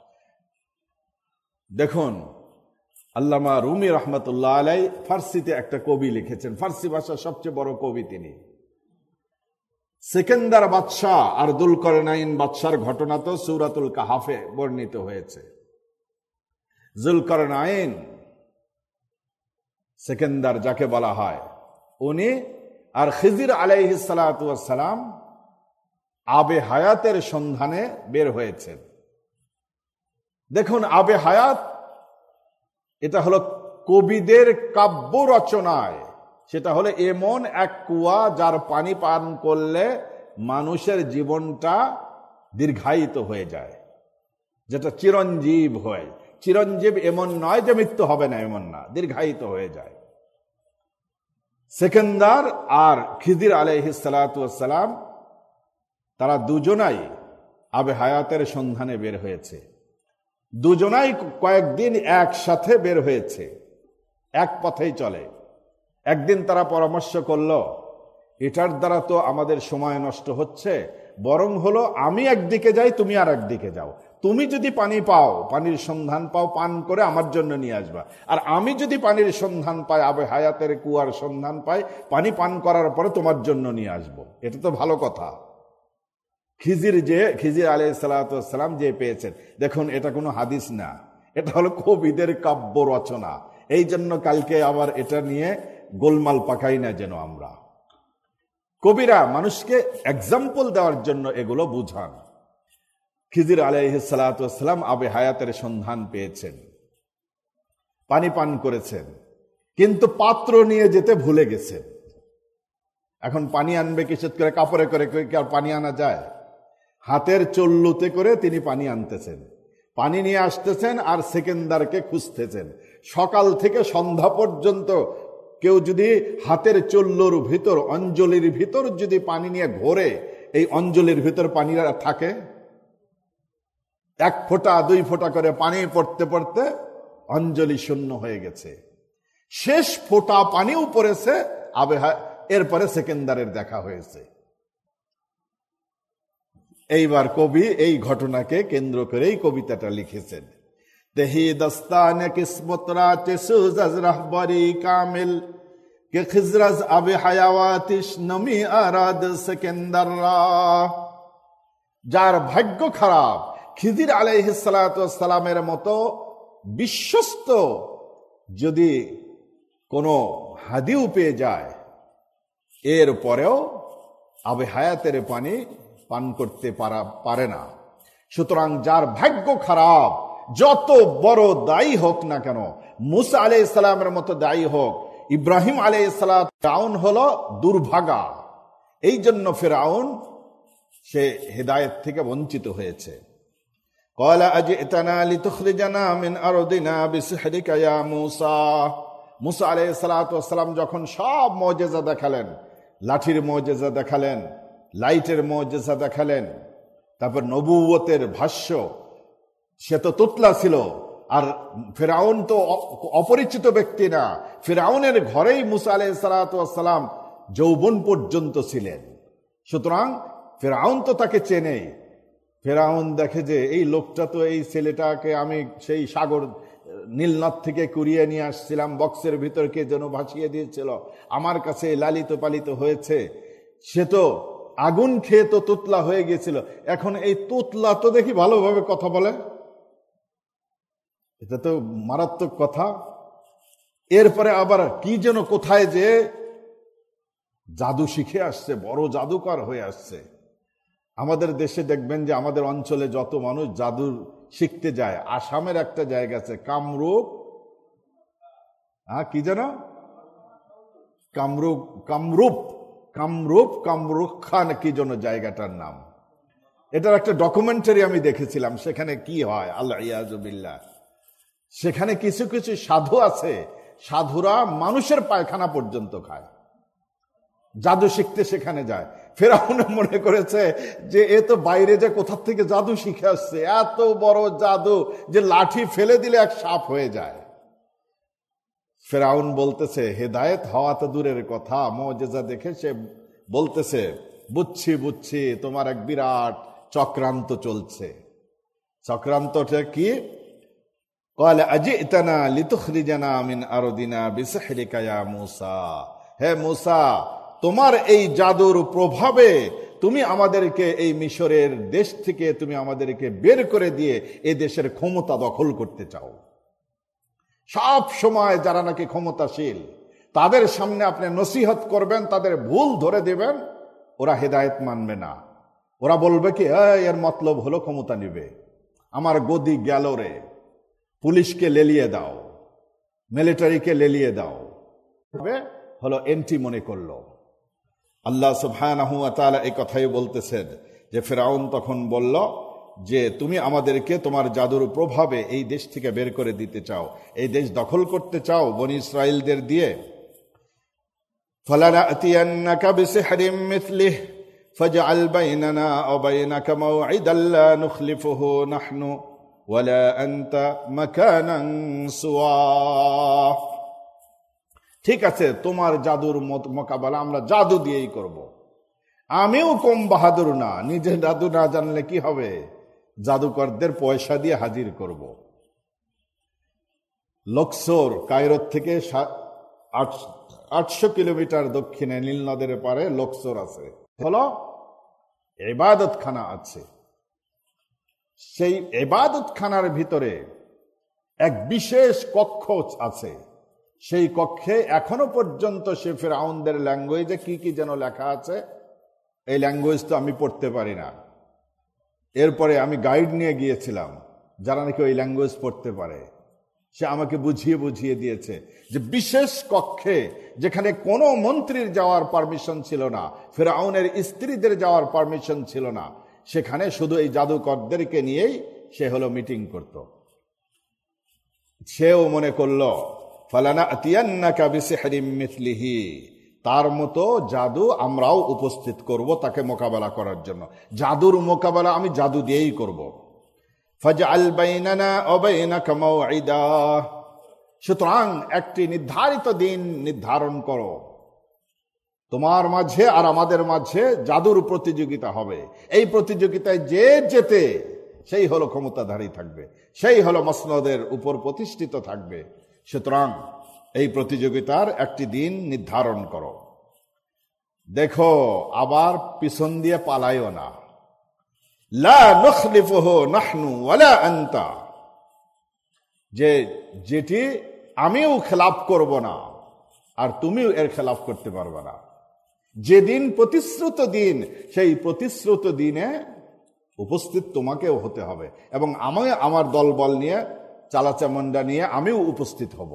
Speaker 1: দেখুন, আল্লামা রুমি রহমতুল্লাহ আলাই ফার্সিতে একটা কবি লিখেছেন, ফার্সি ভাষার সবচেয়ে বড় কবি তিনি। সেকেন্দার বাদশাহ আর দুলকরনাইন বাদশার ঘটনা তো সূরাতুল কাহাফে বর্ণিত হয়েছে। জুলকরনাইন, সেকেন্দার যাকে বলা হয়, উনি আর খিজির আলাইহিস সালাতু ওয়াস সালাম আবে হায়াতের সন্ধানে বের হয়েছেন। দেখুন, আবে হায়াত এটা হলো কবিদের কাব্য রচনায়, সেটা হলো এমন এক কুয়া যার পানি পান করলে মানুষের জীবনটা দীর্ঘায়িত হয়ে যায়, যেটা চিরঞ্জীব হয়। চিরঞ্জীব এমন নয় যে মৃত্যু হবে না, এমন না, দীর্ঘায়িত হয়ে যায়। সেকেন্দার আর খিজির আলাইহিস সালাতু ওয়াস সালাম তারা দুজনাই আবে হায়াতের সন্ধানে বের হয়েছে। দুজনাই কয়েকদিন একসাথে বের হয়েছে, এক পথেই চলে। একদিন তারা পরামর্শ করলো, এটার দ্বারা তো আমাদের সময় নষ্ট হচ্ছে, বরং হলো আমি একদিকে যাই, তুমি আর একদিকে যাও। তুমি যদি পানি পাও, পানির সন্ধান পাও, পান করে আমার জন্য নিয়ে আসবা। আর আমি যদি পানির সন্ধান পাই, আবে হায়াতের কুয়ার সন্ধান পাই, পানি পান করার পরে তোমার জন্য নিয়ে আসবো। এটা তো ভালো কথা। খিজির যে খিজির আলাইহিস সালাতু ওয়াস সালাম যে পেয়েছেন, দেখুন এটা কোনো হাদিস না, এটা হলো কবিদের কাব্য রচনা। এই জন্য কালকে আবার এটা নিয়ে গোলমাল পাকাই না যেন আমরা। কবিরা মানুষকে এক্সাম্পল দেওয়ার জন্য এগুলো বুঝান। খিজির আলাইহিস সালাতু ওয়াস সালাম আবে হায়াতের সন্ধান পেয়েছেন, পানি পান করেছেন, কিন্তু পাত্র নিয়ে যেতে ভুলে গেছেন। এখন পানি আনবে কিসের করে? কাপড়ে করে কি আর পানি আনা যায়? হাতের চল্লুতে করে তিনি পানি আনতেছেন, পানি নিয়ে আসতেছেন আর সেকেন্দারকে খুঁজতেছেন। সকাল থেকে সন্ধ্যা পর্যন্ত কেউ যদি হাতের চল্লুর ভিতর, অঞ্জলির ভিতর যদি পানি নিয়ে ঘোরে, এই অঞ্জলির ভিতর পানি থাকে? এক ফোঁটা দুই ফোঁটা করে পানি পড়তে পড়তে অঞ্জলি শূন্য হয়ে গেছে। শেষ ফোঁটা পানিও পড়েছে আবে, এরপরে সেকেন্দারের দেখা হয়েছে। এইবার কবি এই ঘটনাকে কেন্দ্র করেই কবিতাটা লিখেছেন। তেহি দস্তানে কিসমত রাতে সুজাজ রাহবারি কামিল কে খিজরাজ আবে হায়াওয়াতিশ নমি আরাদ সেকেন্দার। যার ভাগ্য খারাপ, খিজির আলাইহিস সালাতু ওয়াস সালামের মতো বিশ্বস্ত যদি কোনো হাদিও পেয়ে যায়, এর পরেও আবে হায়াতের পানি পান করতে পারা পারে না। সুতরাং যার ভাগ্য খারাপ, যত বড় দায়ী হোক না কেন, মুসা আলাইহিস সালামের মতো দায়ী হোক, ইব্রাহিম আলাইহিস সালাম, ফিরআউন হলো দুর্ভাগা। এই জন্য ফিরআউন সে হেদায়েত থেকে বঞ্চিত হয়েছে। ক্বালা আজিতানা লিতুখরিজানা মিন আরদিনা বিসিহরিকা ইয়া মূসা। মুসা আলাইহিস সালাতু ওয়াস সালাম যখন সব মুজিজা দেখালেন, লাঠির মুজিজা দেখালেন, লাইটের মুজিজা দেখালেন, তারপর নবুয়তের ভাষ্য, সে তো তুতলা ছিল। আর ফিরআউন তো অপরিচিত ব্যক্তি না, ফিরআউনের ঘরেই মুসা আলাইহিস সালাতু ওয়াস সালাম যৌবন পর্যন্ত ছিলেন। সুতরাং ফিরআউন তো তাকে চেনে। ফেরাউন দেখে যে এই লোকটা তো, এই ছেলেটাকে আমি সেই সাগর নীলনদ থেকে কুড়িয়ে নিয়ে আসছিলাম, বক্সের ভিতর কে যেন ভাসিয়ে দিয়েছিল, আমার কাছে লালিত পালিত হয়েছে, সে তো আগুন খেয়ে তো তোতলা হয়ে গেছিল, এখন এই তোতলা তো দেখি ভালোভাবে কথা বলে, এটা তো মারাত্মক কথা। এরপরে আবার কি যেন কোথায় যে জাদু শিখে আসছে, বড় জাদুকর হয়ে আসছে। আমাদের দেশে দেখবেন যে আমাদের অঞ্চলে যত মানুষ জাদু শিখতে যায়, আসামের একটা জায়গা আছে কামরূপ, হ্যাঁ কি যেন কামরূপ কামরূপ কামরূপ কামরূপ খান কি যেন জায়গাটার নাম। এটার একটা ডকুমেন্টারি আমি দেখেছিলাম, সেখানে কি হয় আল্লাহ ইয়াজুবিল্লাহ, সেখানে কিছু কিছু সাধু আছে, সাধুরা মানুষের পায়খানা পর্যন্ত খায়, জাদু শিখতে সেখানে যায়। ফেরাউন মনে করেছে যে এ তো বাইরে যে কোথা থেকে জাদু শিখে আসছে, এত বড় জাদু যে লাঠি ফেলে দিলে এক সাপ হয়ে যায়। ফেরাউন বলতেছে হেদায়েত হওয়া তো দূরের কথা, মুজিজা দেখে সে বলতেছে বুঝছি বুঝছি তোমার এক বিরাট চক্রান্ত চলছে। চক্রান্তটা কি? ক্বালা আজিতানা লিতুখরিজানা মিন আরদিনা বিসহরিকা ইয়া মূসা, হে মূসা, তোমার এই জাদুর প্রভাবে তুমি আমাদেরকে এই মিশরের দেশ থেকে তুমি আমাদেরকে বের করে দিয়ে এই দেশের ক্ষমতা দখল করতে চাও। সব সময় যারা নাকি ক্ষমতাশীল তাদের সামনে আপনি নসিহত করবেন, তাদের ভুল ধরে দেবেন, ওরা হেদায়েত মানবে না। ওরা বলবে কি এর মতলব হলো ক্ষমতা নিবে, আমার গদি গেল রে, পুলিশকে লেলিয়ে দাও, মিলিটারিকে লেলিয়ে দাও, হলো এন্টি মনে করলো। আল্লাহ সুবহানাহু ওয়া তাআলা এই কথাই বলতেছেন যে ফেরাউন তখন বলল যে তুমি আমাদেরকে তোমার জাদুর প্রভাবে এই দেশ থেকে বের করে দিতে চাও, এই দেশ দখল করতে চাও বনি ইসরাইলদের দিয়ে। ফালানাতিয়ান্নাকা বিসিহরিম মিসলিহি ফাজআল বাইনানা ওয়া বাইনাকা মাওঈদান লা নুখলিফুহু নাহনু ওয়ালা আনতা মাকানান সুওয়া। ঠিক আছে, তোমার জাদুর মোকাবেলা আমরা জাদু দিয়েই করব। আমিও কম বাহাদুর না, নিজে জাদু না জানলে কি হবে, জাদুকরদের পয়সা দিয়ে হাজির করব। লক্সোর কায়রো থেকে আটশো কিলোমিটার দক্ষিণে নীল নদের পারে লক্সোর আছে, হলো ইবাদতখানা আছে। সেই ইবাদতখানার ভিতরে এক বিশেষ কক্ষ আছে, সেই কক্ষে এখনো পর্যন্ত সে ফেরাউনদের ল্যাঙ্গুয়েজে কি কি যেন লেখা আছে, এই ল্যাঙ্গুয়েজ তো আমি পড়তে পারি না। এরপরে আমি গাইড নিয়ে গিয়েছিলাম যারা নাকি ওই ল্যাঙ্গুয়েজ পড়তে পারে, সে আমাকে বুঝিয়ে বুঝিয়ে দিয়েছে যে বিশেষ কক্ষে যেখানে কোনো মন্ত্রীর যাওয়ার পারমিশন ছিল না, ফেরাউনের স্ত্রীদের যাওয়ার পারমিশন ছিল না, সেখানে শুধু এই জাদুকরদেরকে নিয়েই সে হলো মিটিং করত। সেও মনে করলো ফালানাতিয়ান্নাকা বিসিহরিম মিসলিহি, তার মতো জাদু আমরাও উপস্থিত করব তাকে মোকাবেলা করার জন্য। জাদুর মোকাবেলা আমি জাদু দিয়েই করব। ফাজআল বাইনানা ওয়া বাইনাকা মাওঈদা, সুতরাং একটি নির্ধারিত দিন নির্ধারণ করো, তোমার মাঝে আর আমাদের মাঝে জাদুর প্রতিযোগিতা হবে। এই প্রতিযোগিতায় যে জেতে সেই হলো ক্ষমতাধারী থাকবে, সেই হলো মসনদের উপর প্রতিষ্ঠিত থাকবে। সুতরাং এই প্রতিযোগিতার একটি দিন নির্ধারণ করো। দেখো আবার পিছন দিয়ে পালাইও না। লা নুখলিফুহু নাহনু ওয়ালা আনতা, যে যেটি আমিও খেলাফ করব না আর তুমিও এর খেলাফ করতে পারবে না। যেদিন প্রতিশ্রুত দিন, সেই প্রতিশ্রুত দিনে উপস্থিত তোমাকেও হতে হবে, এবং আমি আমার দলবল নিয়ে চালাচামুন্ডা নিয়ে আমিও উপস্থিত হব।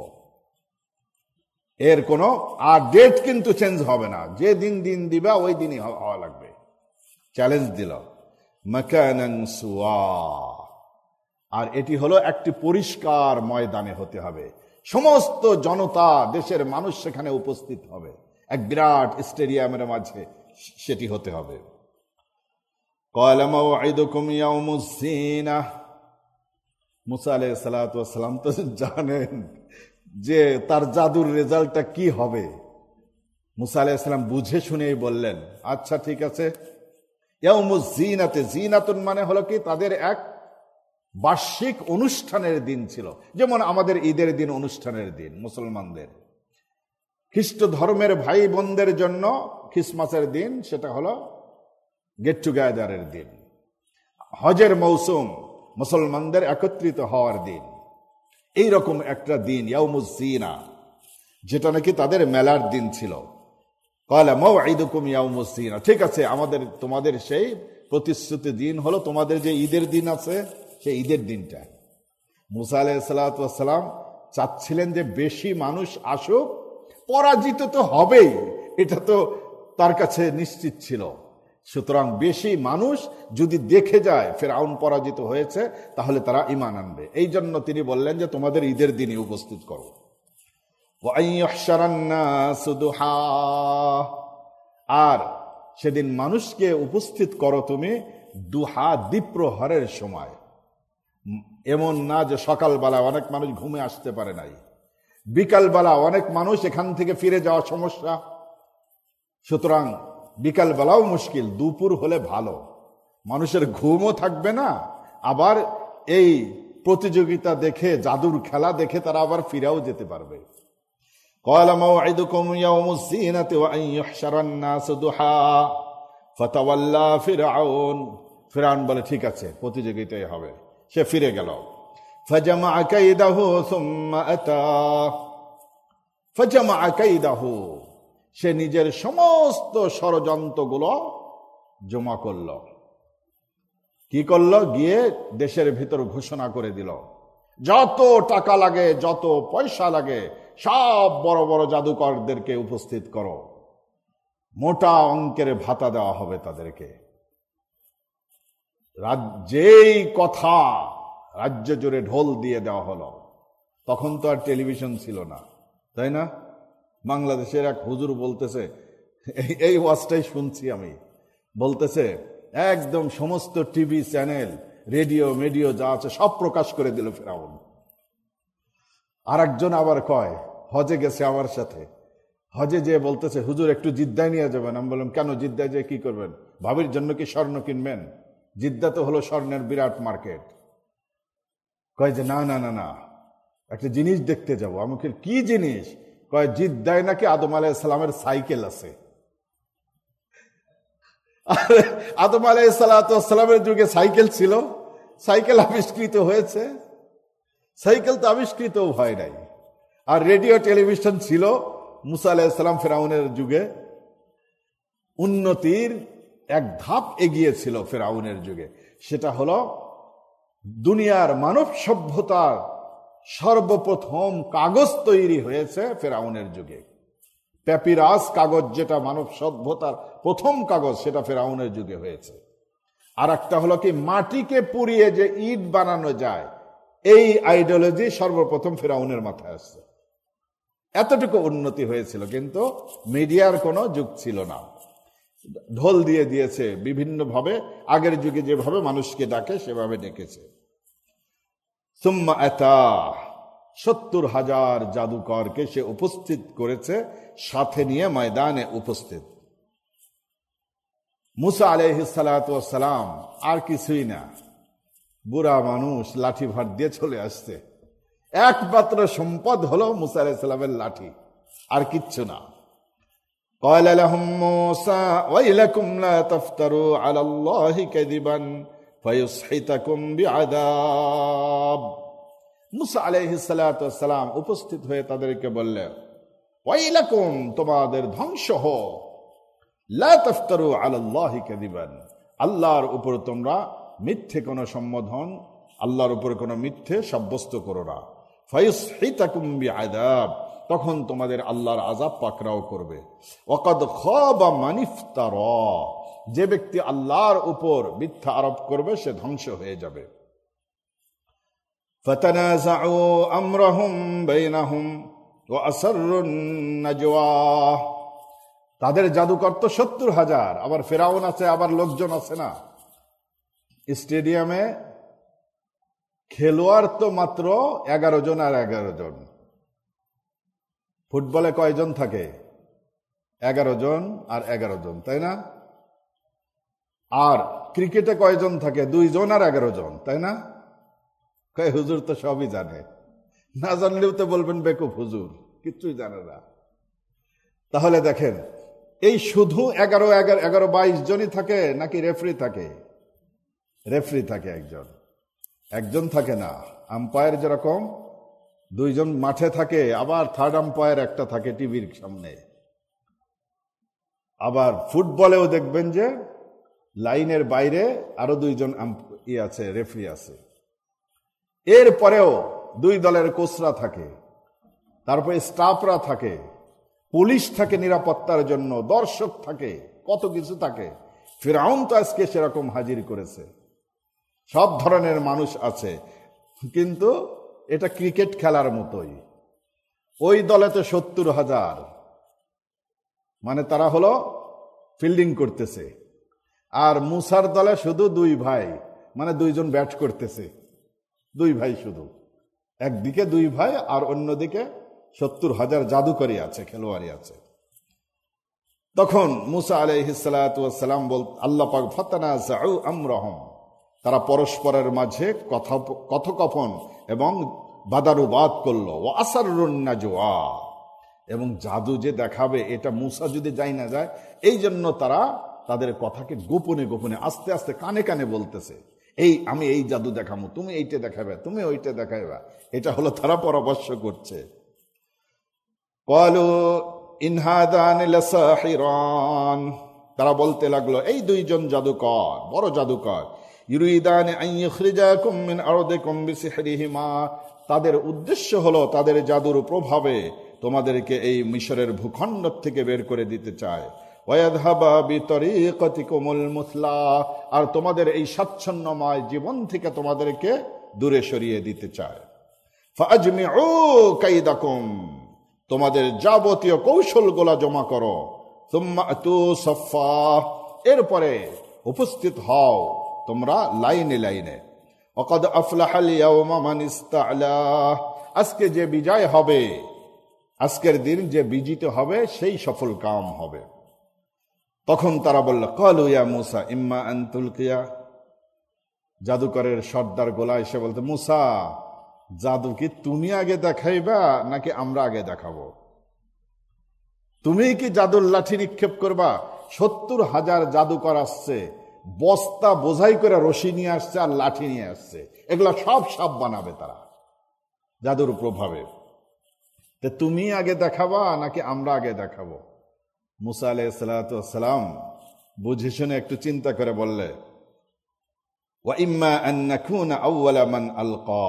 Speaker 1: এর কোনো আর ডেট কিন্তু চেঞ্জ হবে না, যে দিন দিন দিবা ওই দিনই হওয়া লাগবে। চ্যালেঞ্জ দিল মাকানান সুওয়া, আর এটি হলো একটি পরিষ্কার ময়দানে হতে হবে, সমস্ত জনতা দেশের মানুষ সেখানে উপস্থিত হবে, এক বিরাট স্টেডিয়ামের মাঝে সেটি হতে হবে। ক্বালা মাওঈদুকুম ইয়াউমুজ যিনাহ, মুসা আলাইহিস সালাতু ওয়াস সালাম তো জানেন যে তার জাদুর রেজাল্টটা কি হবে। মুসা আলাইহিস সালাম বুঝে শুনেই বললেন আচ্ছা ঠিক আছে, ইয়াউমুজ জিনাতে, জিনাতুন মানে হলো কি তাদের এক বার্ষিক অনুষ্ঠানের দিন ছিল, যেমন আমাদের ঈদের দিন অনুষ্ঠানের দিন মুসলমানদের। খ্রিস্ট ধর্মের ভাই বোনদের জন্য খ্রিসমাসের দিন সেটা হলো গেট টুগেদারের দিন। হজের মৌসুম মুসলমানদের একত্রিত হওয়ার দিন। এই রকম একটা দিন ইয়াউমুজ জিনা, যেটা নাকি তাদের মেলার দিন ছিল। ক্বালা মাওঈদুকুম ইয়াউমুজ জিনা, ঠিক আছে আমাদের তোমাদের সেই প্রতিশ্রুতি দিন হলো তোমাদের যে ঈদের দিন আছে সেই ঈদের দিনটা। মুসা আলাইহিস সালাতু ওয়াস সালাম চাচ্ছিলেন যে বেশি মানুষ আসুক, পরাজিত তো হবেই, এটা তো তার কাছে নিশ্চিত ছিল। সুতরাং বেশি মানুষ যদি দেখে যায় ফিরআউন পরাজিত হয়েছে, তাহলে তারা ঈমান আনবে। এই জন্য তিনি বললেন যে তোমাদের ঈদের দিনে উপস্থিত করো। আর সেদিন মানুষকে উপস্থিত করো তুমি দুহা, দ্বীপ্রহরের সময়। এমন না যে সকালবেলা অনেক মানুষ ঘুমে আসতে পারে নাই, বিকালবেলা অনেক মানুষ এখান থেকে ফিরে যাওয়া সমস্যা, সুতরাং বিকালবেলাও মুশকিল, দুপুর হলে ভালো, মানুষের ঘুমও থাকবে না, আবার এই প্রতিযোগিতা দেখে, জাদুর খেলা দেখে তারা আবার ফিরেও যেতে পারবে। ক্বালা মাওঈদুকুম ইয়াউমুজ জিনাতি ওয়া আন ইউহশারান নাস দুহা ফাতাওয়াল্লা ফিরআউন। ফিরআউন বলে ঠিক আছে প্রতিযোগিতাই হবে, সে ফিরে গেল। ফাজামা কাইদাহু সুম্মা আতা, ফাজামা কাইদাহু, সে নিজের সমস্ত ষড়যন্ত্রগুলো জমা করল। কি করলো? গিয়ে দেশের ভিতর ঘোষণা করে দিল, যত টাকা লাগে, যত পয়সা লাগে, সব বড় বড় জাদুকরদেরকে উপস্থিত করো, মোটা অঙ্কের ভাতা দেওয়া হবে তাদেরকে। যেই কথা রাজ্য জুড়ে ঢোল দিয়ে দেওয়া হলো। তখন তো আর টেলিভিশন ছিল না, তাই না? বাংলাদেশের এক হুজুর বলতেছে, এই ওয়াজটাই শুনছি আমি, বলতেছে একদম সমস্ত টিভি চ্যানেল, রেডিও মেডিও যা আছে সব প্রকাশ করে দিল ফিরআউন। আর একজন আবার কয়, হজে গেছে আমার সাথে, হজে যে বলতেছে হুজুর একটু জিদ্দায় নিয়ে যাবেন। আমি বললাম কেন, জিদ্দায় যে কি করবেন? ভাবির জন্য কি স্বর্ণ কিনবেন? জিদ্দা তো হলো স্বর্ণের বিরাট মার্কেট। কয় যে না না না না, একটা জিনিস দেখতে যাবো। আমাকে কি জিনিস? কয় জিদ্দায় নাকি আদম আলাইহিস সালামের সাইকেল আছে। আদম আলাইহিস সালামের যুগে সাইকেল ছিল, সাইকেল আবিষ্কৃত হয়েছে, সাইকেল তো আবিষ্কৃত হয় নাই। আর রেডিও টেলিভিশন ছিল মুসা আলাইহিস সালাম ফিরআউনের যুগে। উন্নতির এক ধাপ এগিয়ে ছিল ফিরআউনের যুগে, সেটা হলো দুনিয়ার মানব সভ্যতার সর্বপ্রথম কাগজ তৈরি হয়েছে ফিরআউনের যুগে। প্যাপিরাস কাগজ, যেটা মানব সভ্যতার প্রথম কাগজ, সেটা ফিরআউনের যুগে হয়েছে। আর একটা হলো কি, মাটিকে পুড়িয়ে যে ইট বানানো যায়, এই আইডিওলজি সর্বপ্রথম ফিরআউনের মাথায় আসছে। এতটুকু উন্নতি হয়েছিল, কিন্তু মিডিয়ার কোনো যুগ ছিল না। ঢোল দিয়ে দিয়েছে বিভিন্ন ভাবে, আগের যুগে যেভাবে মানুষকে ডাকে সেভাবে ডেকেছে। সুম্মা আতা, সত্তর হাজার জাদুকরকে সে উপস্থিত করেছে, সাথে নিয়ে ময়দানে উপস্থিত। মুসা আলাইহিস সালাতু ওয়াস সালাম আর কিছুই না, বুড়া মানুষ, লাঠি ভার দিয়ে চলে আসছে। একমাত্র সম্পদ হলো মুসা আলাইহিস সালামের লাঠি, আর কিচ্ছু না। قال لهم موسى ويلكم لا تفتروا على الله كذبا فيسحتكم بعذاب। মুসা আলাইহিস সালাতু ওয়াস সালাম উপস্থিত হয়ে তাদেরকে বললেন, ওয়াইলাকুম, তোমাদের ধ্বংস হোক, লা তাফতারু আলাল্লাহি কাযিবান, আল্লাহর উপর তোমরা মিথ্যে কোনো সম্বোধন, আল্লাহর উপর কোনো মিথ্যে সাব্যস্ত করো না। ফায়ুসহিতাকুম বিআযাব, তখন তোমাদের আল্লাহর আযাব পাকড়াও করবে। ওয়াকাদ খাবা মান ইফতারা, যে ব্যক্তি আল্লাহর উপর মিথ্যা আরোপ করবে সে ধ্বংস হয়ে যাবে। ফাতানাযাউ আমরাহুম বাইনাহুম ওয়া আসররুন নাজওয়া, তাদের জাদুকর তো সত্তর হাজার, আবার ফিরআউন আছে, আবার লোকজন আছে না। স্টেডিয়ামে খেলোয়াড় তো মাত্র এগারো জন আর এগারো জন। ফুটবলে কয়জন থাকে? এগারো জন আর এগারো জন, তাই না? আর ক্রিকেটে কয়জন থাকে? দুইজন আর এগারো জন, তাই না? কয় হুজুর তো সবই জানে, না জানলেও তো বলবেন বেকুব হুজুর, কিচ্ছুই জানে না। তাহলে দেখেন, এই শুধু এগারো এগারো এগারো বাইশ জনই থাকে নাকি রেফারি থাকে? রেফারি থাকে একজন, একজন থাকে না। আম্পায়ার যেরকম দুইজন মাঠে থাকে, আবার থার্ড আম্পায়ার একটা থাকে টিভির সামনে। আবার ফুটবলেও দেখবেন যে লাইনের বাইরে আরো দুইজন ই আছে, রেফারি আছে। এরপরেও দুই দলের কোচরা থাকে, তারপরে স্টাফরা থাকে, পুলিশ থাকে নিরাপত্তার জন্য, দর্শক থাকে, কত কিছু থাকে। ফিরআউন তো আজকে সেরকম হাজির করেছে, সব ধরনের মানুষ আছে। কিন্তু এটা ক্রিকেট খেলার মতোই। ওই দলে তো সত্তর হাজার, মানে তারা হলো ফিল্ডিং করতেছে। আর মুসার দলে শুধু দুই ভাই, মানে দুইজন ব্যাট করতেছে, দুই ভাই শুধু। একদিকে দুই ভাই আর অন্যদিকে সত্তর হাজার জাদুকরী আছে, খেলোয়াড়ি আছে। তখন মুসা আলাইহিস সালাতু ওয়াস সালাম বল আল্লাহ পাক ফাতানাযাউ আমরাহুম, তারা পরস্পরের মাঝে কথা কথোপকথন এবং বাদানুবাদ করলো। ওয়া আসররুন নাজওয়া, এবং জাদু যে দেখাবে এটা মুসা যদি যাই না যায়, এই জন্য তারা তাদের কথাকে গোপনে গোপনে আস্তে আস্তে কানে কানে বলতেছে, এই আমি এই জাদু দেখাবো, তুমি এইটা দেখাবে, তুমি ওইটা দেখাবে। এটা হলো তারা পরামর্শ করছে। ক্বালু ইন হাদানি লাসাহিরান, তারা বলতে লাগলো এই দুইজন জাদুকর, বড় জাদুকর, ইউরিদানি আন ইখরিজাকুম মিন আরদিকুম বিসিহরিহিমা, তাদের উদ্দেশ্য হলো তাদের জাদুর প্রভাবে তোমাদেরকে এই মিশরের ভূখণ্ড থেকে বের করে দিতে চায়। ওয়ায়াযহাবা বিতরিকাতিকুমুল মুসলা, আর তোমাদের এই স্বাচ্ছন্দ্যময় জীবন থেকে তোমাদেরকে দূরে সরিয়ে দিতে চায়। ফাআজমিউ কাইদাকুম, তোমাদের যাবতীয় কৌশলগুলা জমা করো। সুম্মা আতু সাফফা, এরপরে উপস্থিত হও তোমরা লাইনে লাইনে। ওয়াকাদ আফলাহাল ইয়াওমা মান ইসতা'লা, আজকে যে বিজয় হবে, আজকের দিন যে বিজিত হবে সেই সফল কাম হবে। তখন তারা বলল ক্বালু ইয়া মূসা ইম্মা আন তুলকিয়া, জাদুকরের সর্দার গোলা এসে বলতে, মূসা জাদু কি তুমি আগে দেখাইবা নাকি আমরা আগে দেখাবো? তুমি কি জাদুর লাঠি নিক্ষেপ করবা? সত্তর হাজার জাদুকর আসছে, বস্তা বোঝাই করে রশি নিয়ে আসছে আর লাঠি নিয়ে আসছে, এগুলা সব সাপ বানাবে তারা জাদুর প্রভাবে। তুমি আগে দেখাবা নাকি আমরা আগে দেখাবো? মুসা আলাইহিস সালাতু ওয়াস সালাম বুঝে শুনে একটু চিন্তা করে বললে, ওয়া ইম্মা আন নাকুনা আউওয়ালা মান আলকা,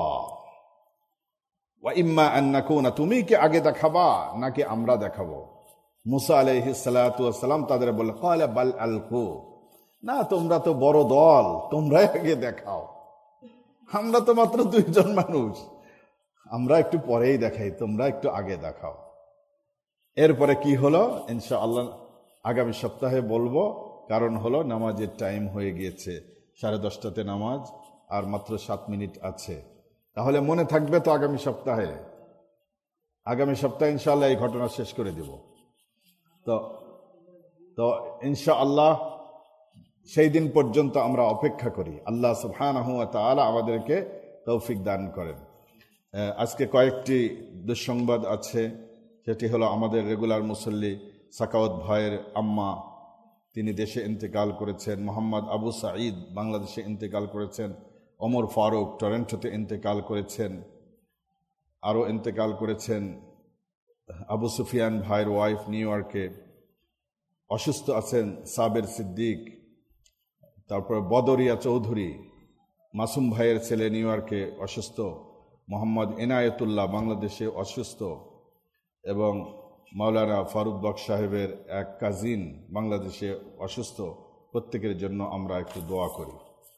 Speaker 1: ওয়া ইম্মা আন নাকুনা, তুমি কি আগে দেখাবা নাকি আমরা দেখাবো? মুসা আলাইহিস সালাতু ওয়াস সালাম তাদের বলল ক্বালা বাল আলকু, না তোমরা তো বড় দল, তোমরাই আগে দেখাও, আমরা তো মাত্র দুইজন মানুষ, আমরা একটু পরেই দেখাই, তোমরা একটু আগে দেখাও। এরপরে কি হলো ইনশাআল্লাহ আগামী সপ্তাহে বলবো, কারণ হলো নামাজের টাইম হয়ে গিয়েছে, সাড়ে দশটাতে নামাজ, আর মাত্র সাত মিনিট আছে। তাহলে মনে থাকবে তো আগামী সপ্তাহে, আগামী সপ্তাহে ইনশাআল্লাহ এই ঘটনা শেষ করে দেব। তো তো ইনশাআল্লাহ সেই দিন পর্যন্ত আমরা অপেক্ষা করি। আল্লাহ সুবহানাহু ওয়া তাআলা আমাদেরকে তৌফিক দান করেন। আজকে কয়েকটি দুঃসংবাদ আছে, সেটি হলো আমাদের রেগুলার মুসল্লি সাকাওয়াত ভাইয়ের আম্মা, তিনি দেশে ইন্তেকাল করেছেন। মোহাম্মদ আবু সাঈদ বাংলাদেশে ইন্তেকাল করেছেন। ওমর ফারুক টরন্টোতে ইন্তেকাল করেছেন। আরও ইন্তেকাল করেছেন আবু সুফিয়ান ভাইয়ের ওয়াইফ নিউ ইয়র্কে। অসুস্থ আছেন সাবের সিদ্দিক, তারপর বদরিয়া চৌধুরী মাসুম ভাইয়ের ছেলে নিউ ইয়র্কে অসুস্থ। মোহাম্মদ এনায়েতুল্লাহ বাংলাদেশে অসুস্থ, এবং মাওলানা ফারুক বক্স সাহেবের এক কাজিন বাংলাদেশে অসুস্থ। প্রত্যেকের জন্য আমরা একটু দোয়া করি।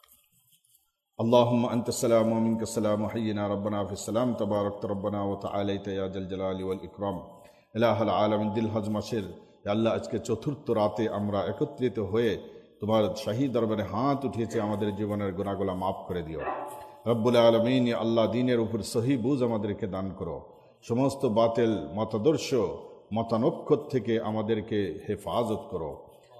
Speaker 1: আল্লাহুম্মা আনতাস সালামু ওয়া মিনকাস সালামু হাইয়িনা রাব্বানা ফিস সালাম তাবারাকতা রাব্বানা ওয়া তাআলাইতা ইয়া জাল জালালি ওয়াল ইকরাম ইলাহাল আলামিন। দিল হজ মাসের আল্লাহ আজকে চতুর্থ রাতে আমরা একত্রিত হয়ে তোমার শাহী দরবারে হাত উঠিয়েছে, আমাদের জীবনের গুনাহগুলো মাফ করে দিও রব্বুল আলামিন। আল্লাহ দ্বীনের উপর সহি বুঝ আমাদেরকে দান করো, সমস্ত বাতিল মতাদর্শ মতানক্ষত থেকে আমাদেরকে হেফাজত করো।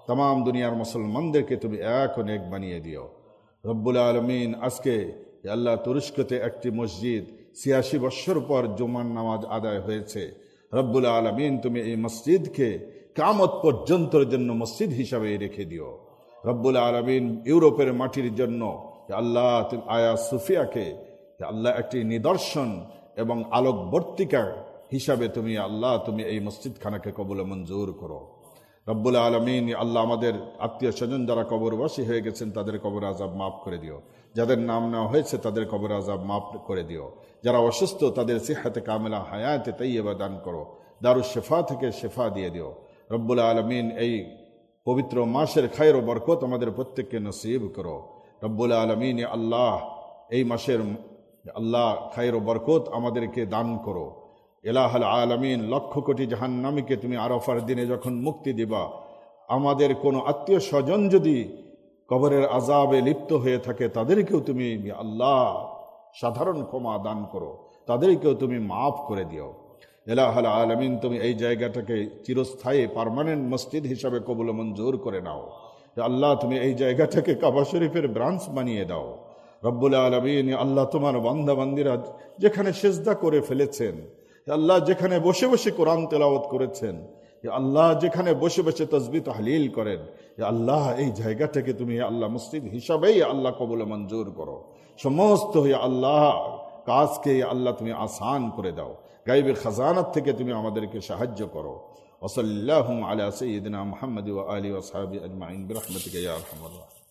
Speaker 1: तमाम दुनियार मुसलमानদেরকে তুমি এক ও নেক বানিয়ে দিও রব্বুল আলামিন। আজকে আল্লাহ তুরস্কতে একটি মসজিদ ছিয়াশি বছর পর জুমার নামাজ আদায় হয়েছে। রব্বুল আলামিন তুমি এই মসজিদকে কিয়ামত পর্যন্তের জন্য মসজিদ হিসাবে রেখে দিও রব্বুল আলামিন। ইউরোপের মাটির জন্য আল্লাহ আয়া সুফিয়াকে আল্লাহ একটি নিদর্শন এবং আলোকবর্তিকা হিসাবে তুমি আল্লাহ তুমি এই মসজিদখানাকে কবুল মঞ্জুর করো রব্বুল আলামিন। আল্লাহ আমাদের আত্মীয় স্বজন যারা কবরবাসী হয়ে গেছেন তাদের কবর আযাব মাফ করে দিও, যাদের নাম নেওয়া হয়েছে তাদের কবর আযাব মাফ করে দিও, যারা অসুস্থ তাদের সিহহাতে কামিলা হায়াতে তাইয়্যিবা দান করো, দারুশ শিফা থেকে শিফা দিয়ে দিও রব্বুল আলামিন। এই পবিত্র মাসের খায়র ও বরকত আমাদের প্রত্যেককে নসিব করো রব্বুল আলামিন। আল্লাহ এই মাসের আল্লাহ খায়র ও বরকত আমাদেরকে দান করো ইলাহুল আলামিন। লক্ষ কোটি জাহান্নামীকে তুমি আরাফার দিনে যখন মুক্তি দিবা, আমাদের কোনো আত্মীয় স্বজন যদি কবরের আযাবে লিপ্ত হয়ে থাকে তাদেরকেও তুমি আল্লাহ সাধারণ ক্ষমা দান করো, তাদেরকেও তুমি মাফ করে দিও ইলাহুল আলামিন। তুমি এই জায়গাটাকে চিরস্থায়ী পার্মানেন্ট মসজিদ হিসাবে কবুল মঞ্জুর করে নাও আল্লাহ। তুমি এই জায়গাটাকে কাবা শরীফের ব্রাঞ্চ বানিয়ে দাও রব্বুল আলামিন। আল্লাহ তোমার বান্দা বান্দিরা যেখানে সিজদা করে ফেলেছেন, আল্লাহ যেখানে বসে বসে কোরআন তেলাওয়াত করেছেন, আল্লাহ যেখানে বসে বসে তাসবিহ তাহলিল করেন, আল্লাহ এই জায়গাটাকে তুমি আল্লাহ মসজিদ হিসাবেই আল্লাহ কবুল মঞ্জুর করো। সমস্ত আল্লাহ কাজকে আল্লাহ তুমি আসান করে দাও, গায়বের খাজানাত থেকে তুমি আমাদেরকে সাহায্য করো। ওয়া সাল্লাল্লাহু আলা সাইয়্যিদিনা মুহাম্মাদ ওয়া আলিহি ওয়া সাহবিহি আজমাইন বিরহমাতিকা ইয়া আরহামার রাহিমিন।